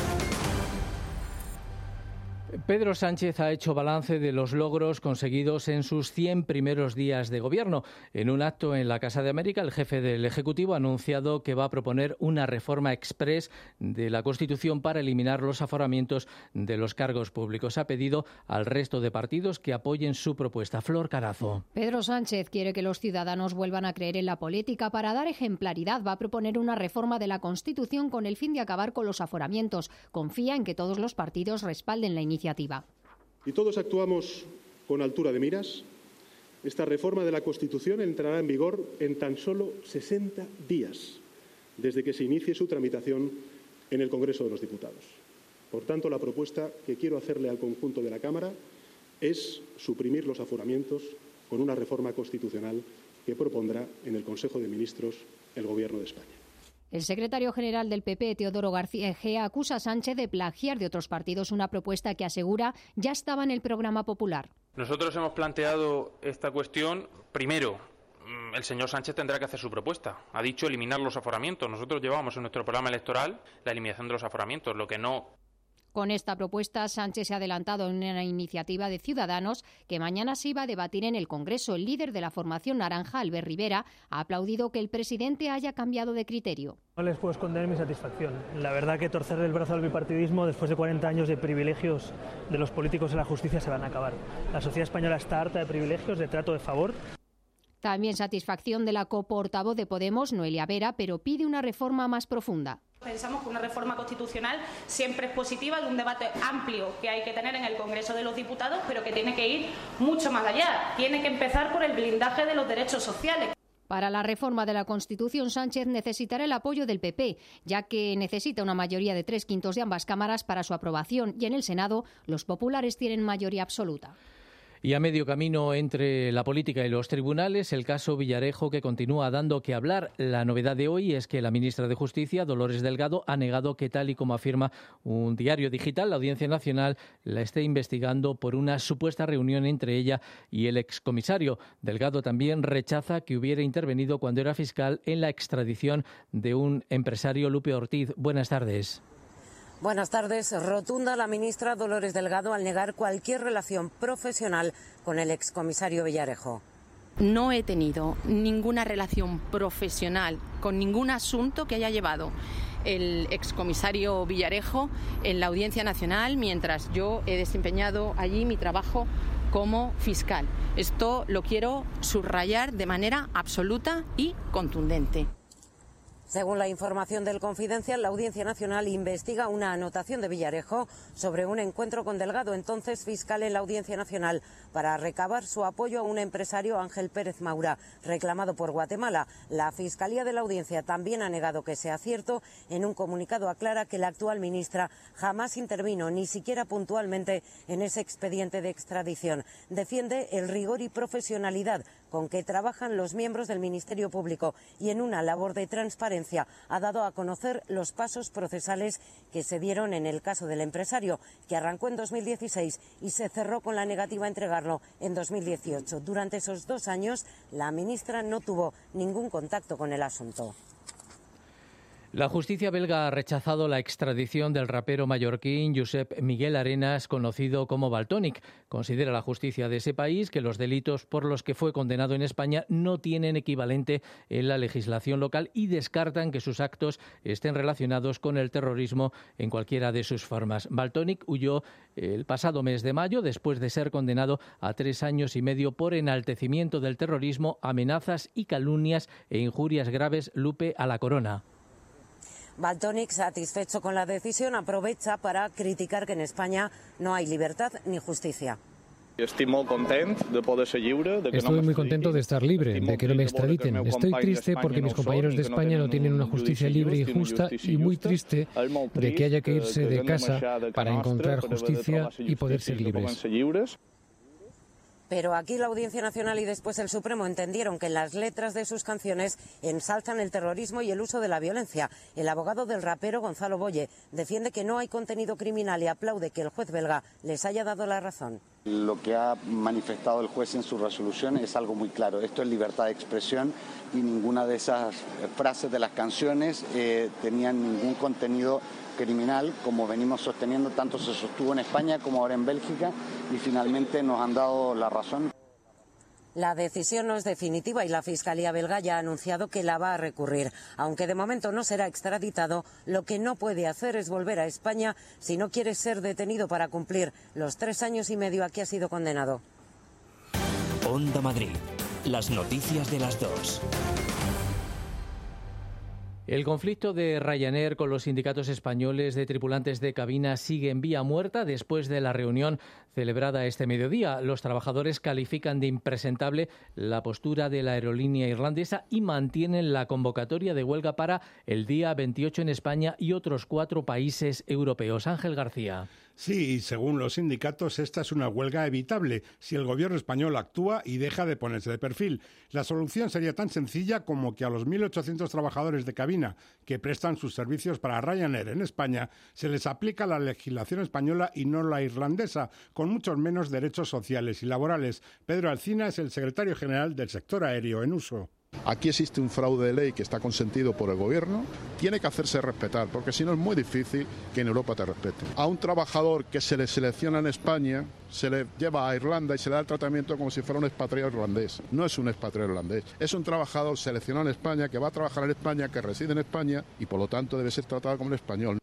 Pedro Sánchez ha hecho balance de los logros conseguidos en sus cien primeros días de gobierno. En un acto en la Casa de América, el jefe del Ejecutivo ha anunciado que va a proponer una reforma exprés de la Constitución para eliminar los aforamientos de los cargos públicos. Ha pedido al resto de partidos que apoyen su propuesta. Flor Carazo. Pedro Sánchez quiere que los ciudadanos vuelvan a creer en la política. Para dar ejemplaridad, va a proponer una reforma de la Constitución con el fin de acabar con los aforamientos. Confía en que todos los partidos respalden la iniciativa. Y todos actuamos con altura de miras. Esta reforma de la Constitución entrará en vigor en tan solo sesenta días, desde que se inicie su tramitación en el Congreso de los Diputados. Por tanto, la propuesta que quiero hacerle al conjunto de la Cámara es suprimir los aforamientos con una reforma constitucional que propondrá en el Consejo de Ministros el Gobierno de España. El secretario general del P P, Teodoro García Egea, acusa a Sánchez de plagiar de otros partidos una propuesta que asegura ya estaba en el programa popular. Nosotros hemos planteado esta cuestión. Primero, el señor Sánchez tendrá que hacer su propuesta. Ha dicho eliminar los aforamientos. Nosotros llevamos en nuestro programa electoral la eliminación de los aforamientos, lo que no... Con esta propuesta, Sánchez se ha adelantado en una iniciativa de Ciudadanos que mañana se iba a debatir en el Congreso. El líder de la formación naranja, Albert Rivera, ha aplaudido que el presidente haya cambiado de criterio. No les puedo esconder mi satisfacción. La verdad que torcer el brazo al bipartidismo después de cuarenta años de privilegios de los políticos en la justicia se van a acabar. La sociedad española está harta de privilegios, de trato de favor. También satisfacción de la coportavoz de Podemos, Noelia Vera, pero pide una reforma más profunda. Pensamos que una reforma constitucional siempre es positiva, de un debate amplio que hay que tener en el Congreso de los Diputados, pero que tiene que ir mucho más allá. Tiene que empezar por el blindaje de los derechos sociales. Para la reforma de la Constitución, Sánchez necesitará el apoyo del P P, ya que necesita una mayoría de tres quintos de ambas cámaras para su aprobación, y en el Senado los populares tienen mayoría absoluta. Y a medio camino entre la política y los tribunales, el caso Villarejo, que continúa dando que hablar. La novedad de hoy es que la ministra de Justicia, Dolores Delgado, ha negado que, tal y como afirma un diario digital, la Audiencia Nacional la esté investigando por una supuesta reunión entre ella y el excomisario. Delgado también rechaza que hubiera intervenido cuando era fiscal en la extradición de un empresario, Lupe Ortiz. Buenas tardes. Buenas tardes. Rotunda la ministra Dolores Delgado al negar cualquier relación profesional con el excomisario Villarejo. No he tenido ninguna relación profesional con ningún asunto que haya llevado el excomisario Villarejo en la Audiencia Nacional mientras yo he desempeñado allí mi trabajo como fiscal. Esto lo quiero subrayar de manera absoluta y contundente. Según la información del Confidencial, la Audiencia Nacional investiga una anotación de Villarejo sobre un encuentro con Delgado, entonces fiscal en la Audiencia Nacional, para recabar su apoyo a un empresario, Ángel Pérez Maura, reclamado por Guatemala. La Fiscalía de la Audiencia también ha negado que sea cierto. En un comunicado aclara que la actual ministra jamás intervino, ni siquiera puntualmente, en ese expediente de extradición. Defiende el rigor y profesionalidad con que trabajan los miembros del Ministerio Público y en una labor de transparencia ha dado a conocer los pasos procesales que se dieron en el caso del empresario, que arrancó en dos mil dieciséis y se cerró con la negativa a entregarlo en dos mil dieciocho. Durante esos dos años, la ministra no tuvo ningún contacto con el asunto. La justicia belga ha rechazado la extradición del rapero mallorquín Josep Miguel Arenas, conocido como Valtònyc. Considera la justicia de ese país que los delitos por los que fue condenado en España no tienen equivalente en la legislación local y descartan que sus actos estén relacionados con el terrorismo en cualquiera de sus formas. Valtònyc huyó el pasado mes de mayo después de ser condenado a tres años y medio por enaltecimiento del terrorismo, amenazas y calumnias e injurias graves. Lupe a la Corona. Valtònyc, satisfecho con la decisión, aprovecha para criticar que en España no hay libertad ni justicia. Estoy muy contento de poder ser libre. De que Estoy no muy contento de estar libre, de que no me extraditen. Estoy triste porque mis compañeros de España no tienen una justicia libre y justa, y muy triste de que haya que irse de casa para encontrar justicia y poder ser libres. Pero aquí la Audiencia Nacional y después el Supremo entendieron que en las letras de sus canciones ensalzan el terrorismo y el uso de la violencia. El abogado del rapero, Gonzalo Boye, defiende que no hay contenido criminal y aplaude que el juez belga les haya dado la razón. Lo que ha manifestado el juez en su resolución es algo muy claro. Esto es libertad de expresión y ninguna de esas frases de las canciones eh, tenían ningún contenido criminal, como venimos sosteniendo, tanto se sostuvo en España como ahora en Bélgica, y finalmente nos han dado la razón. La decisión no es definitiva y la Fiscalía belga ya ha anunciado que la va a recurrir. Aunque de momento no será extraditado, lo que no puede hacer es volver a España si no quiere ser detenido para cumplir los tres años y medio a que ha sido condenado. Onda Madrid. Las noticias de las dos. El conflicto de Ryanair con los sindicatos españoles de tripulantes de cabina sigue en vía muerta después de la reunión celebrada este mediodía. Los trabajadores califican de impresentable la postura de la aerolínea irlandesa y mantienen la convocatoria de huelga para el día veintiocho en España y otros cuatro países europeos. Ángel García. Sí, y según los sindicatos, esta es una huelga evitable si el gobierno español actúa y deja de ponerse de perfil. La solución sería tan sencilla como que a los mil ochocientos trabajadores de cabina que prestan sus servicios para Ryanair en España se les aplica la legislación española y no la irlandesa, con muchos menos derechos sociales y laborales. Pedro Alsina es el secretario general del sector aéreo en uso. Aquí existe un fraude de ley que está consentido por el gobierno, tiene que hacerse respetar, porque si no es muy difícil que en Europa te respeten. A un trabajador que se le selecciona en España, se le lleva a Irlanda y se le da el tratamiento como si fuera un expatriado irlandés. No es un expatriado irlandés, es un trabajador seleccionado en España, que va a trabajar en España, que reside en España y por lo tanto debe ser tratado como un español.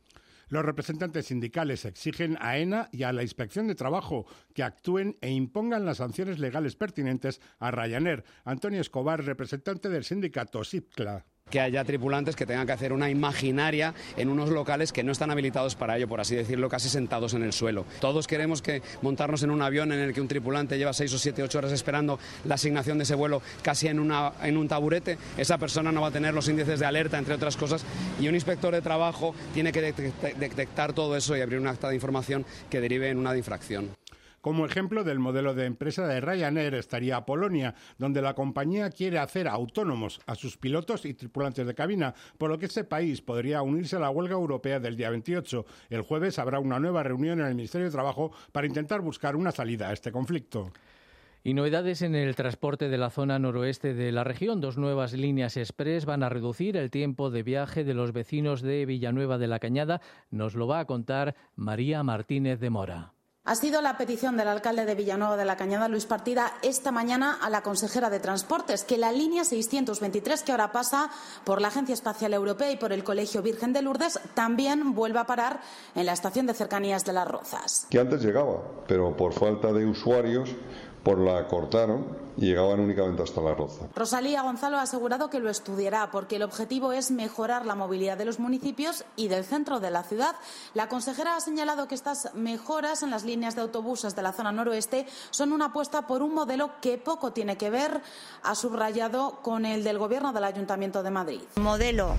Los representantes sindicales exigen a AENA y a la Inspección de Trabajo que actúen e impongan las sanciones legales pertinentes a Ryanair. Antonio Escobar, representante del sindicato SIPCLA. Que haya tripulantes que tengan que hacer una imaginaria en unos locales que no están habilitados para ello, por así decirlo, casi sentados en el suelo. Todos queremos que montarnos en un avión en el que un tripulante lleva seis o siete, ocho horas esperando la asignación de ese vuelo casi en, una, en un taburete. Esa persona no va a tener los índices de alerta, entre otras cosas, y un inspector de trabajo tiene que detectar todo eso y abrir un acta de información que derive en una infracción. Como ejemplo del modelo de empresa de Ryanair estaría Polonia, donde la compañía quiere hacer autónomos a sus pilotos y tripulantes de cabina, por lo que ese país podría unirse a la huelga europea del día veintiocho. El jueves habrá una nueva reunión en el Ministerio de Trabajo para intentar buscar una salida a este conflicto. Y novedades en el transporte de la zona noroeste de la región. Dos nuevas líneas express van a reducir el tiempo de viaje de los vecinos de Villanueva de la Cañada. Nos lo va a contar María Martínez de Mora. Ha sido la petición del alcalde de Villanueva de la Cañada, Luis Partida, esta mañana a la consejera de Transportes, que la línea seiscientos veintitrés, que ahora pasa por la Agencia Espacial Europea y por el Colegio Virgen de Lourdes, también vuelva a parar en la estación de cercanías de Las Rozas. Que antes llegaba, pero por falta de usuarios, por la cortaron y llegaban únicamente hasta La Roza. Rosalía Gonzalo ha asegurado que lo estudiará porque el objetivo es mejorar la movilidad de los municipios y del centro de la ciudad. La consejera ha señalado que estas mejoras en las líneas de autobuses de la zona noroeste son una apuesta por un modelo que poco tiene que ver, ha subrayado, con el del Gobierno del Ayuntamiento de Madrid. Modelo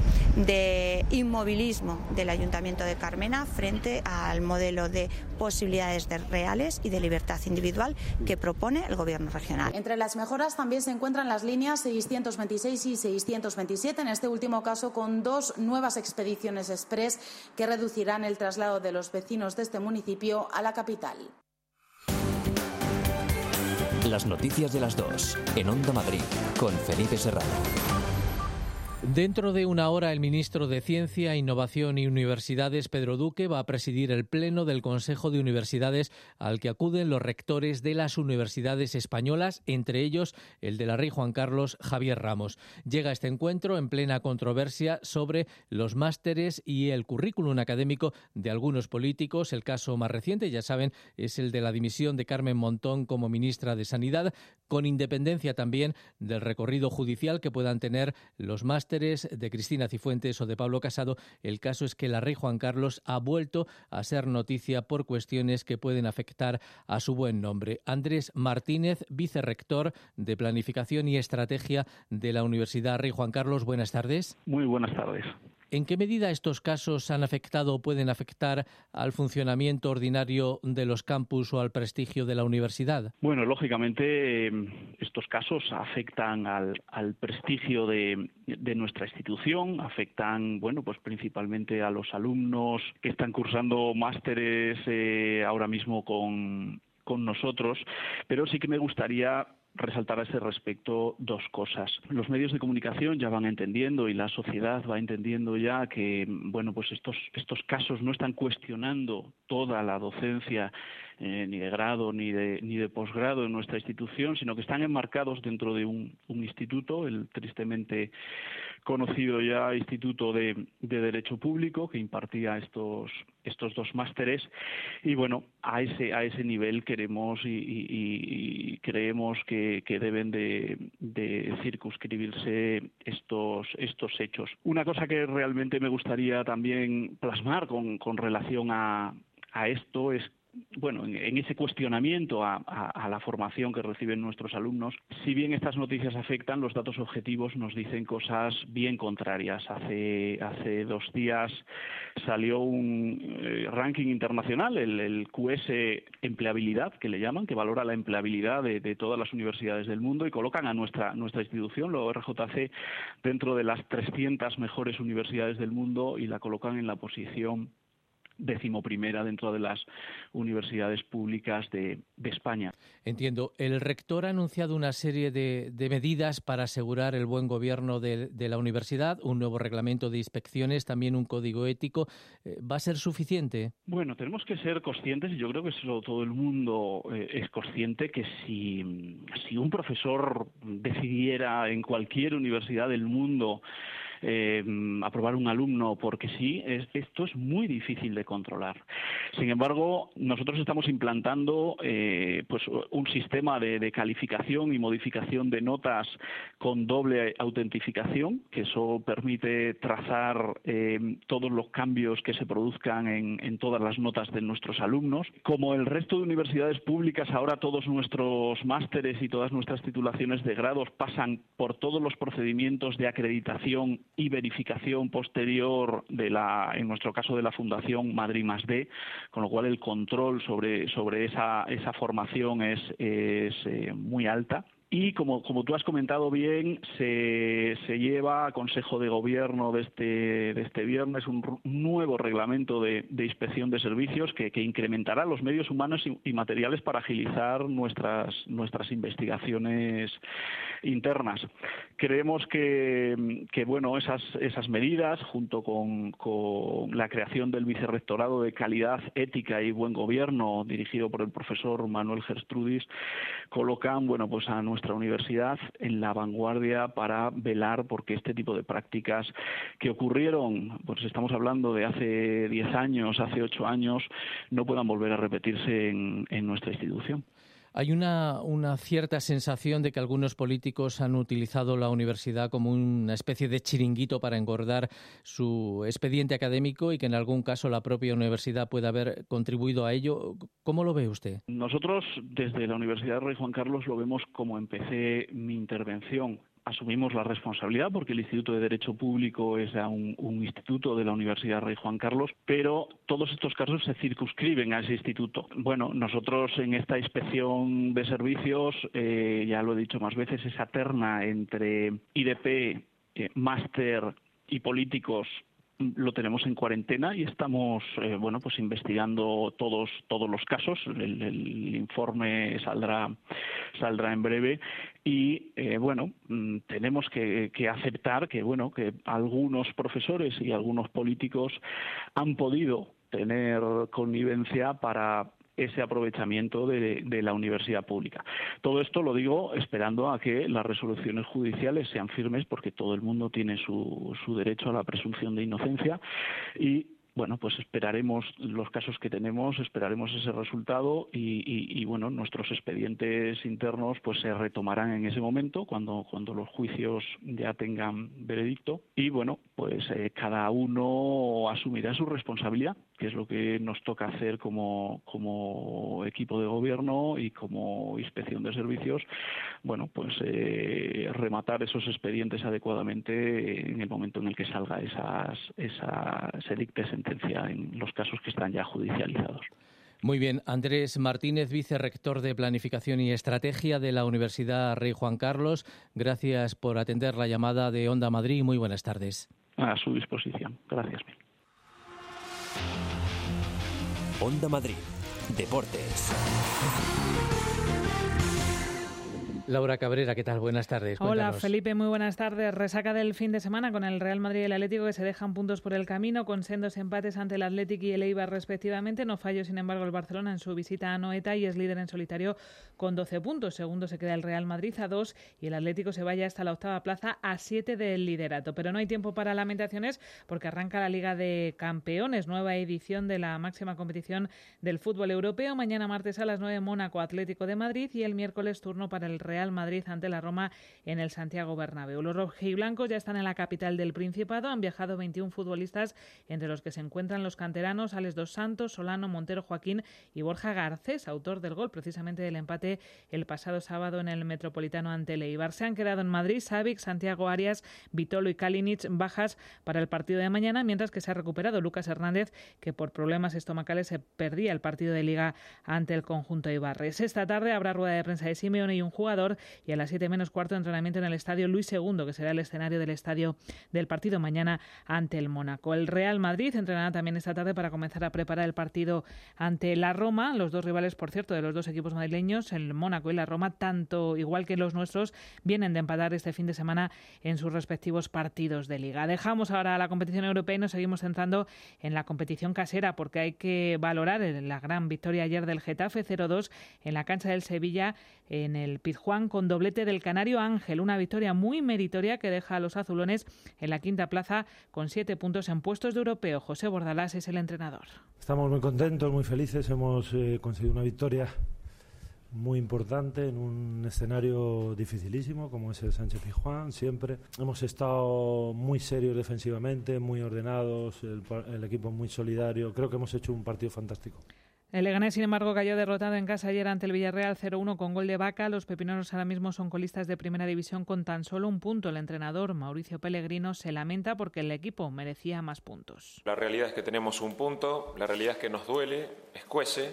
de inmovilismo del Ayuntamiento de Carmena frente al modelo de posibilidades de reales y de libertad individual que propone el Gobierno regional. Entre las mejoras también se encuentran las líneas seiscientos veintiséis y seiscientos veintisiete, en este último caso con dos nuevas expediciones express que reducirán el traslado de los vecinos de este municipio a la capital. Las noticias de las dos, en Onda Madrid, con Felipe Serrano. Dentro de una hora, el ministro de Ciencia, Innovación y Universidades, Pedro Duque, va a presidir el pleno del Consejo de Universidades al que acuden los rectores de las universidades españolas, entre ellos el de la Rey Juan Carlos, Javier Ramos. Llega este encuentro en plena controversia sobre los másteres y el currículum académico de algunos políticos. El caso más reciente, ya saben, es el de la dimisión de Carmen Montón como ministra de Sanidad, con independencia también del recorrido judicial que puedan tener los másteres de Cristina Cifuentes o de Pablo Casado. El caso es que la Rey Juan Carlos ha vuelto a ser noticia por cuestiones que pueden afectar a su buen nombre. Andrés Martínez, vicerrector de Planificación y Estrategia de la Universidad Rey Juan Carlos. Buenas tardes. Muy buenas tardes. ¿En qué medida estos casos han afectado o pueden afectar al funcionamiento ordinario de los campus o al prestigio de la universidad? Bueno, lógicamente estos casos afectan al, al prestigio de, de nuestra institución, afectan, bueno, pues principalmente a los alumnos que están cursando másteres eh, ahora mismo con, con nosotros, pero sí que me gustaría resaltar a ese respecto dos cosas. Los medios de comunicación ya van entendiendo y la sociedad va entendiendo ya que, bueno, pues estos estos casos no están cuestionando toda la docencia eh, ni de grado ni de ni de posgrado en nuestra institución, sino que están enmarcados dentro de un, un instituto, el tristemente conocido ya Instituto de, de Derecho Público, que impartía estos estos dos másteres, y bueno, a ese a ese nivel queremos y, y, y creemos que, que deben de, de circunscribirse estos estos hechos. Una cosa que realmente me gustaría también plasmar con, con relación a, a esto es, bueno, en, en ese cuestionamiento a, a, a la formación que reciben nuestros alumnos, si bien estas noticias afectan, los datos objetivos nos dicen cosas bien contrarias. Hace hace dos días salió un eh, ranking internacional, el, el Q S Empleabilidad, que le llaman, que valora la empleabilidad de, de todas las universidades del mundo, y colocan a nuestra nuestra institución, la R J C, dentro de las trescientas mejores universidades del mundo y la colocan en la posición decimoprimera dentro de las universidades públicas de, de España. Entiendo. El rector ha anunciado una serie de, de medidas para asegurar el buen gobierno de, de la universidad, un nuevo reglamento de inspecciones, también un código ético. ¿Va a ser suficiente? Bueno, tenemos que ser conscientes, y yo creo que eso todo el mundo eh, es consciente, que si, si un profesor decidiera en cualquier universidad del mundo eh, aprobar un alumno porque sí, es, esto es muy difícil de controlar. Sin embargo, nosotros estamos implantando eh, pues un sistema de, de calificación y modificación de notas con doble autentificación, que eso permite trazar eh, todos los cambios que se produzcan en, en todas las notas de nuestros alumnos. Como el resto de universidades públicas, ahora todos nuestros másteres y todas nuestras titulaciones de grados pasan por todos los procedimientos de acreditación y verificación posterior de la, en nuestro caso, de la Fundación Madrid más D, con lo cual el control sobre, sobre esa, esa formación es, es eh, muy alta. Y como, como tú has comentado bien, se, se lleva a Consejo de Gobierno de este, de este viernes un, un nuevo reglamento de, de inspección de servicios que, que incrementará los medios humanos y, y materiales para agilizar nuestras, nuestras investigaciones internas. Creemos que, que bueno, esas, esas medidas, junto con, con la creación del Vicerrectorado de Calidad, Ética y Buen Gobierno, dirigido por el profesor Manuel Gertrudis, colocan, bueno, pues a nuestra nuestra universidad en la vanguardia para velar porque este tipo de prácticas que ocurrieron, pues estamos hablando de hace diez años, hace ocho años, no puedan volver a repetirse en, en nuestra institución. Hay una, una cierta sensación de que algunos políticos han utilizado la universidad como una especie de chiringuito para engordar su expediente académico y que en algún caso la propia universidad puede haber contribuido a ello. ¿Cómo lo ve usted? Nosotros desde la Universidad Rey Juan Carlos lo vemos como empecé mi intervención. Asumimos la responsabilidad porque el Instituto de Derecho Público es un, un instituto de la Universidad Rey Juan Carlos, pero todos estos casos se circunscriben a ese instituto. Bueno, nosotros en esta inspección de servicios, eh, ya lo he dicho más veces, esa terna entre I D P, eh, máster y políticos lo tenemos en cuarentena y estamos eh, bueno pues investigando todos todos los casos. El, el informe saldrá saldrá en breve y eh, bueno tenemos que, que aceptar que bueno que algunos profesores y algunos políticos han podido tener connivencia para ese aprovechamiento de, de la universidad pública. Todo esto lo digo esperando a que las resoluciones judiciales sean firmes porque todo el mundo tiene su, su derecho a la presunción de inocencia y bueno, pues esperaremos los casos que tenemos, esperaremos ese resultado y, y, y bueno, nuestros expedientes internos pues se retomarán en ese momento cuando, cuando los juicios ya tengan veredicto y bueno, pues eh, cada uno asumirá su responsabilidad, que es lo que nos toca hacer como, como equipo de gobierno y como inspección de servicios, bueno, pues eh, rematar esos expedientes adecuadamente en el momento en el que salga esas, esa, se dicte sentencia en los casos que están ya judicializados. Muy bien. Andrés Martínez, vicerrector de Planificación y Estrategia de la Universidad Rey Juan Carlos, gracias por atender la llamada de Onda Madrid. Muy buenas tardes. A su disposición. Gracias. Onda Madrid. Deportes. Laura Cabrera, ¿qué tal? Buenas tardes. Hola, Cuéntanos. Felipe, muy buenas tardes. Resaca del fin de semana con el Real Madrid y el Atlético que se dejan puntos por el camino con sendos empates ante el Atlético y el Eibar respectivamente. No falló, sin embargo, el Barcelona en su visita a Anoeta y es líder en solitario con doce puntos. Segundo se queda el Real Madrid a dos y el Atlético se vaya hasta la octava plaza a siete del liderato. Pero no hay tiempo para lamentaciones porque arranca la Liga de Campeones, nueva edición de la máxima competición del fútbol europeo. Mañana martes a las nueve Mónaco Atlético de Madrid y el miércoles turno para el Real Madrid ante la Roma en el Santiago Bernabéu. Los rojiblancos ya están en la capital del Principado. Han viajado veintiún futbolistas, entre los que se encuentran los canteranos Alex dos Santos, Solano, Montero, Joaquín y Borja Garcés, autor del gol precisamente del empate el pasado sábado en el Metropolitano ante el Eibar. Se han quedado en Madrid Savic, Santiago Arias, Vitolo y Kalinic bajas para el partido de mañana, mientras que se ha recuperado Lucas Hernández, que por problemas estomacales se perdía el partido de Liga ante el conjunto Ibarres. Esta tarde habrá rueda de prensa de Simeone y un jugador y a las siete menos cuarto entrenamiento en el estadio Luis segundo, que será el escenario del estadio del partido mañana ante el Mónaco. El Real Madrid entrenará también esta tarde para comenzar a preparar el partido ante la Roma. Los dos rivales, por cierto, de los dos equipos madrileños, el Mónaco y la Roma, tanto igual que los nuestros, vienen de empatar este fin de semana en sus respectivos partidos de Liga. Dejamos ahora la competición europea y nos seguimos centrando en la competición casera, porque hay que valorar la gran victoria ayer del Getafe cero dos en la cancha del Sevilla en el Pizjuán Pizjuán con doblete del canario Ángel. Una victoria muy meritoria que deja a los azulones en la quinta plaza con siete puntos en puestos de europeo. José Bordalás es el entrenador. Estamos muy contentos, muy felices. Hemos eh, conseguido una victoria muy importante en un escenario dificilísimo como es el Sánchez Pizjuán. Siempre hemos estado muy serios defensivamente, muy ordenados, el, el equipo muy solidario. Creo que hemos hecho un partido fantástico. El Leganés, sin embargo, cayó derrotado en casa ayer ante el Villarreal cero uno con gol de Vaca. Los pepinoros ahora mismo son colistas de primera división con tan solo un punto. El entrenador Mauricio Pellegrino se lamenta porque el equipo merecía más puntos. La realidad es que tenemos un punto, la realidad es que nos duele, escuece,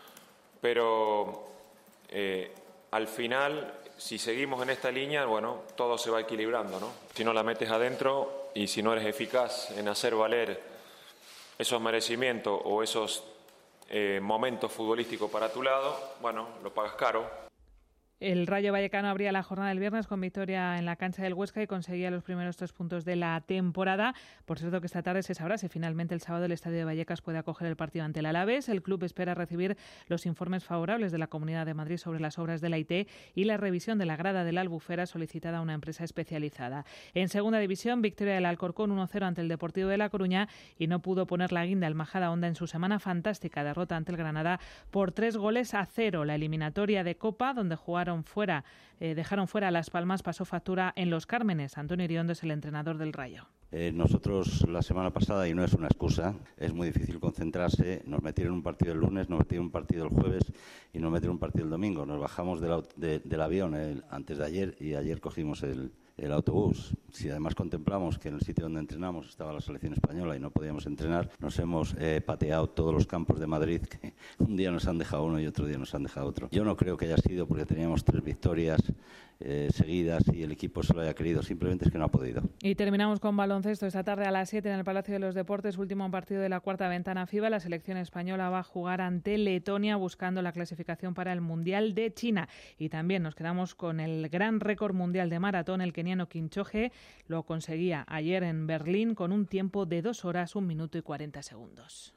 pero Eh, al final, si seguimos en esta línea, bueno, todo se va equilibrando, ¿no? Si no la metes adentro y si no eres eficaz en hacer valer esos merecimientos o esos eh, momentos futbolísticos para tu lado, bueno, lo pagas caro. El Rayo Vallecano abría la jornada del viernes con victoria en la cancha del Huesca y conseguía los primeros tres puntos de la temporada. Por cierto que esta tarde se sabrá si finalmente el sábado el Estadio de Vallecas puede acoger el partido ante el Alavés. El club espera recibir los informes favorables de la Comunidad de Madrid sobre las obras de la I T y la revisión de la grada de la Albufera solicitada a una empresa especializada. En segunda división, victoria del Alcorcón uno cero ante el Deportivo de La Coruña y no pudo poner la guinda al Majadahonda en su semana fantástica derrota ante el Granada por tres goles a cero. La eliminatoria de Copa, donde jugaron fuera, eh, dejaron fuera a Las Palmas, pasó factura en Los Cármenes. Antonio Iriondo es el entrenador del Rayo. Eh, nosotros la semana pasada, y no es una excusa, es muy difícil concentrarse, nos metieron un partido el lunes, nos metieron un partido el jueves y nos metieron un partido el domingo. Nos bajamos del, de, del avión el, antes de ayer y ayer cogimos el, el autobús. Si además contemplamos que en el sitio donde entrenamos estaba la selección española y no podíamos entrenar, nos hemos eh, pateado todos los campos de Madrid, que un día nos han dejado uno y otro día nos han dejado otro. Yo no creo que haya sido porque teníamos tres victorias eh, seguidas y el equipo se lo haya querido, simplemente es que no ha podido. Y terminamos con baloncesto esta tarde a las siete en el Palacio de los Deportes, último partido de la cuarta ventana FIBA. La selección española va a jugar ante Letonia buscando la clasificación para el Mundial de China. Y también nos quedamos con el gran récord mundial de maratón. El keniano Kipchoge lo conseguía ayer en Berlín con un tiempo de dos horas, un minuto y cuarenta segundos.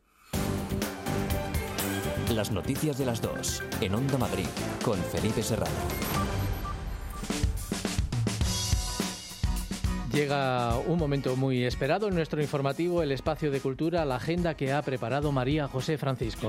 Las noticias de las dos en Onda Madrid con Felipe Serrano. Llega un momento muy esperado en nuestro informativo, el espacio de cultura, la agenda que ha preparado María José Francisco.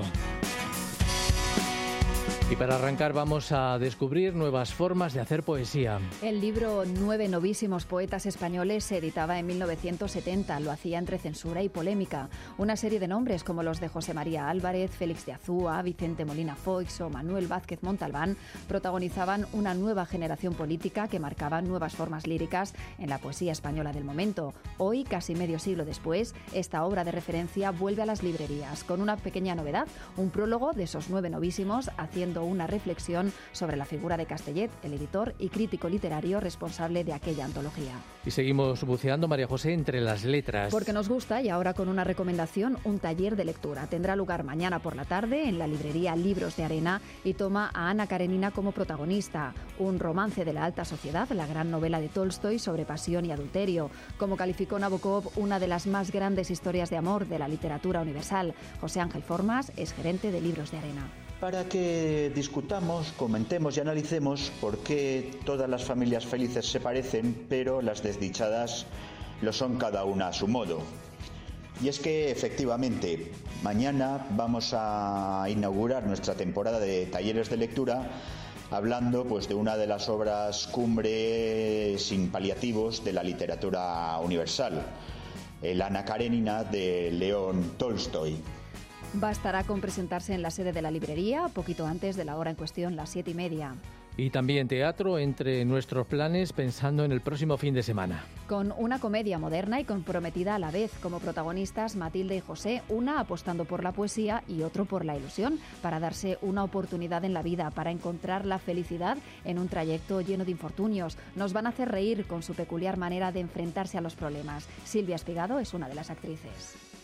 Y para arrancar vamos a descubrir nuevas formas de hacer poesía. El libro Nueve novísimos poetas españoles se editaba en mil novecientos setenta. Lo hacía entre censura y polémica. Una serie de nombres como los de José María Álvarez, Félix de Azúa, Vicente Molina Foix o Manuel Vázquez Montalbán protagonizaban una nueva generación política que marcaba nuevas formas líricas en la poesía española del momento. Hoy, casi medio siglo después, esta obra de referencia vuelve a las librerías con una pequeña novedad, un prólogo de esos nueve novísimos haciendo una reflexión sobre la figura de Castellet, el editor y crítico literario responsable de aquella antología. Y seguimos buceando, María José, entre las letras. Porque nos gusta, y ahora con una recomendación, un taller de lectura. Tendrá lugar mañana por la tarde en la librería Libros de Arena y toma a Ana Karenina como protagonista. Un romance de la alta sociedad, la gran novela de Tolstoy sobre pasión y adulterio. Como calificó Nabokov, una de las más grandes historias de amor de la literatura universal. José Ángel Formas es gerente de Libros de Arena. Para que discutamos, comentemos y analicemos por qué todas las familias felices se parecen, pero las desdichadas lo son cada una a su modo. Y es que, efectivamente, mañana vamos a inaugurar nuestra temporada de talleres de lectura hablando pues, de una de las obras cumbre sin paliativos de la literatura universal, el Ana Karenina de León Tolstoy. Bastará con presentarse en la sede de la librería poquito antes de la hora en cuestión, las siete y media. Y también teatro entre nuestros planes pensando en el próximo fin de semana. Con una comedia moderna y comprometida a la vez, como protagonistas Matilde y José, una apostando por la poesía y otro por la ilusión, para darse una oportunidad en la vida, para encontrar la felicidad en un trayecto lleno de infortunios. Nos van a hacer reír con su peculiar manera de enfrentarse a los problemas. Silvia Espigado es una de las actrices.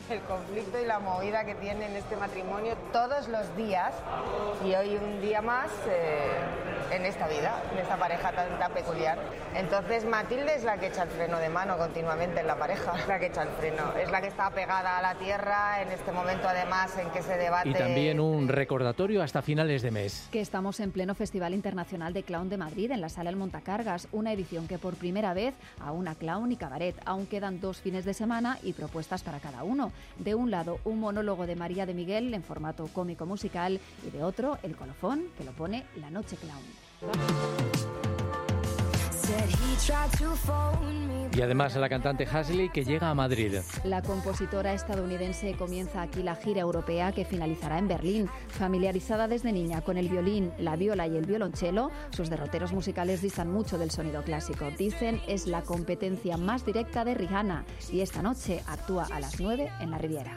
el conflicto y la movida que tienen este matrimonio todos los días, y hoy un día más eh, en esta vida, en esta pareja tan, tan peculiar. Entonces Matilde es la que echa el freno de mano continuamente en la pareja, es la que echa el freno, es la que está pegada a la tierra en este momento, además en que se debate. Y también un recordatorio hasta finales de mes. Que estamos en pleno Festival Internacional de Clown de Madrid, en la Sala El Montacargas, una edición que por primera vez aúna clown y cabaret. Aún quedan dos fines de semana y propuestas para cada uno. De un lado, un monólogo de María de Miguel en formato cómico musical, y de otro, el colofón, que lo pone La Noche Clown. Y además la cantante Hasley, que llega a Madrid. La compositora estadounidense comienza aquí la gira europea, que finalizará en Berlín. Familiarizada desde niña con el violín, la viola y el violonchelo, sus derroteros musicales distan mucho del sonido clásico. Dicen es la competencia más directa de Rihanna, y esta noche actúa a las nueve en la Riviera.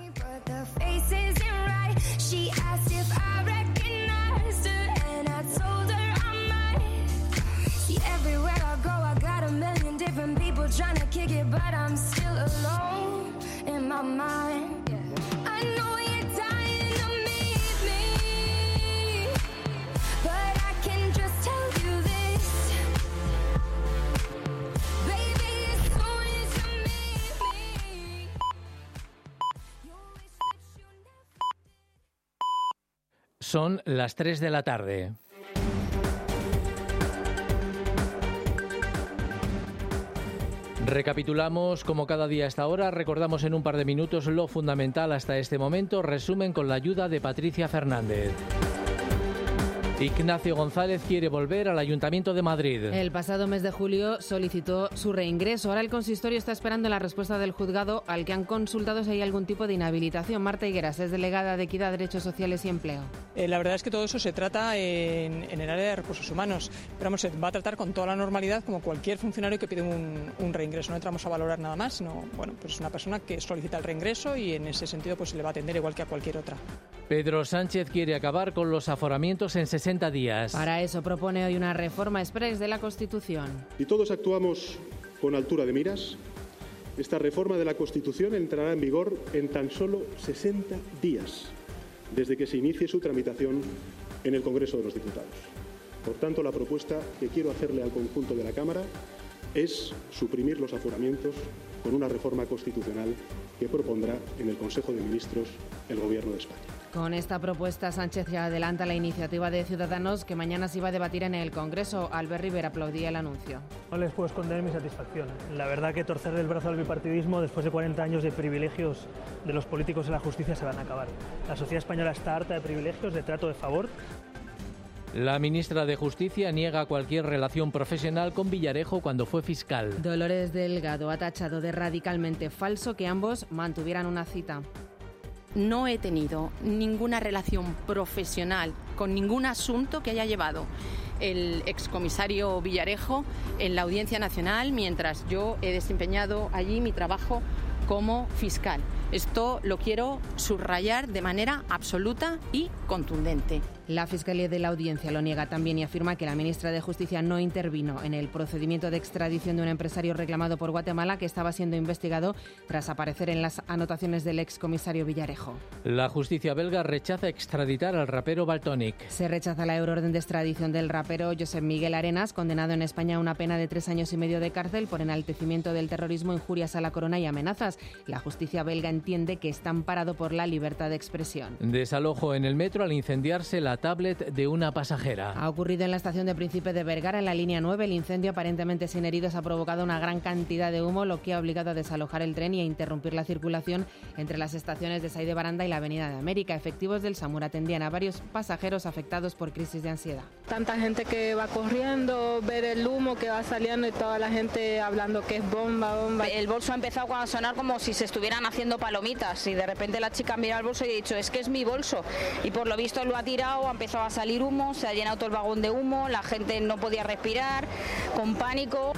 Trying to kick it, but I'm still alone in my mind. I know you're dying to meet me, but I can just tell you this, baby, as soon as you meet me. Son las tres de la tarde. Recapitulamos como cada día a esta hora, recordamos en un par de minutos lo fundamental hasta este momento, resumen con la ayuda de Patricia Fernández. Ignacio González quiere volver al Ayuntamiento de Madrid. El pasado mes de julio solicitó su reingreso. Ahora el consistorio está esperando la respuesta del juzgado, al que han consultado si hay algún tipo de inhabilitación. Marta Higueras es delegada de Equidad, Derechos Sociales y Empleo. Eh, la verdad es que todo eso se trata en, en el área de recursos humanos. Pero vamos, se va a tratar con toda la normalidad como cualquier funcionario que pide un, un reingreso. No entramos a valorar nada más, sino, bueno, pues es una persona que solicita el reingreso y en ese sentido pues se le va a atender igual que a cualquier otra. Pedro Sánchez quiere acabar con los aforamientos en sesenta días. Para eso propone hoy una reforma exprés de la Constitución. Si todos actuamos con altura de miras, esta reforma de la Constitución entrará en vigor en tan solo sesenta días, desde que se inicie su tramitación en el Congreso de los Diputados. Por tanto, la propuesta que quiero hacerle al conjunto de la Cámara es suprimir los aforamientos con una reforma constitucional que propondrá en el Consejo de Ministros el Gobierno de España. Con esta propuesta, Sánchez ya adelanta la iniciativa de Ciudadanos que mañana se iba a debatir en el Congreso. Albert Rivera aplaudía el anuncio. No les puedo esconder mi satisfacción. La verdad que torcer el brazo al bipartidismo después de cuarenta años de privilegios de los políticos en la justicia se van a acabar. La sociedad española está harta de privilegios, de trato de favor. La ministra de Justicia niega cualquier relación profesional con Villarejo cuando fue fiscal. Dolores Delgado ha tachado de radicalmente falso que ambos mantuvieran una cita. No he tenido ninguna relación profesional con ningún asunto que haya llevado el excomisario Villarejo en la Audiencia Nacional mientras yo he desempeñado allí mi trabajo como fiscal. Esto lo quiero subrayar de manera absoluta y contundente. La Fiscalía de la Audiencia lo niega también y afirma que la ministra de Justicia no intervino en el procedimiento de extradición de un empresario reclamado por Guatemala que estaba siendo investigado tras aparecer en las anotaciones del excomisario Villarejo. La justicia belga rechaza extraditar al rapero Valtonyc. Se rechaza la euroorden de extradición del rapero Josep Miguel Arenas, condenado en España a una pena de tres años y medio de cárcel por enaltecimiento del terrorismo, injurias a la corona y amenazas. La justicia belga entiende que está amparado por la libertad de expresión. Desalojo en el metro al incendiarse la tablet de una pasajera. Ha ocurrido en la estación de Príncipe de Vergara, en la línea nueve. El incendio, aparentemente sin heridos, ha provocado una gran cantidad de humo, lo que ha obligado a desalojar el tren y a interrumpir la circulación entre las estaciones de Sai de Baranda y la Avenida de América. Efectivos del SAMUR atendían a varios pasajeros afectados por crisis de ansiedad. Tanta gente que va corriendo, ver el humo que va saliendo y toda la gente hablando que es bomba, bomba. El bolso ha empezado a sonar como si se estuvieran haciendo palomitas y de repente la chica mira el bolso y ha dicho, es que es mi bolso. Y por lo visto lo ha tirado, ha empezado a salir humo, se ha llenado todo el vagón de humo, la gente no podía respirar, con pánico.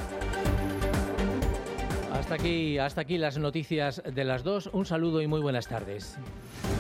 Hasta aquí, hasta aquí las noticias de las dos. Un saludo y muy buenas tardes.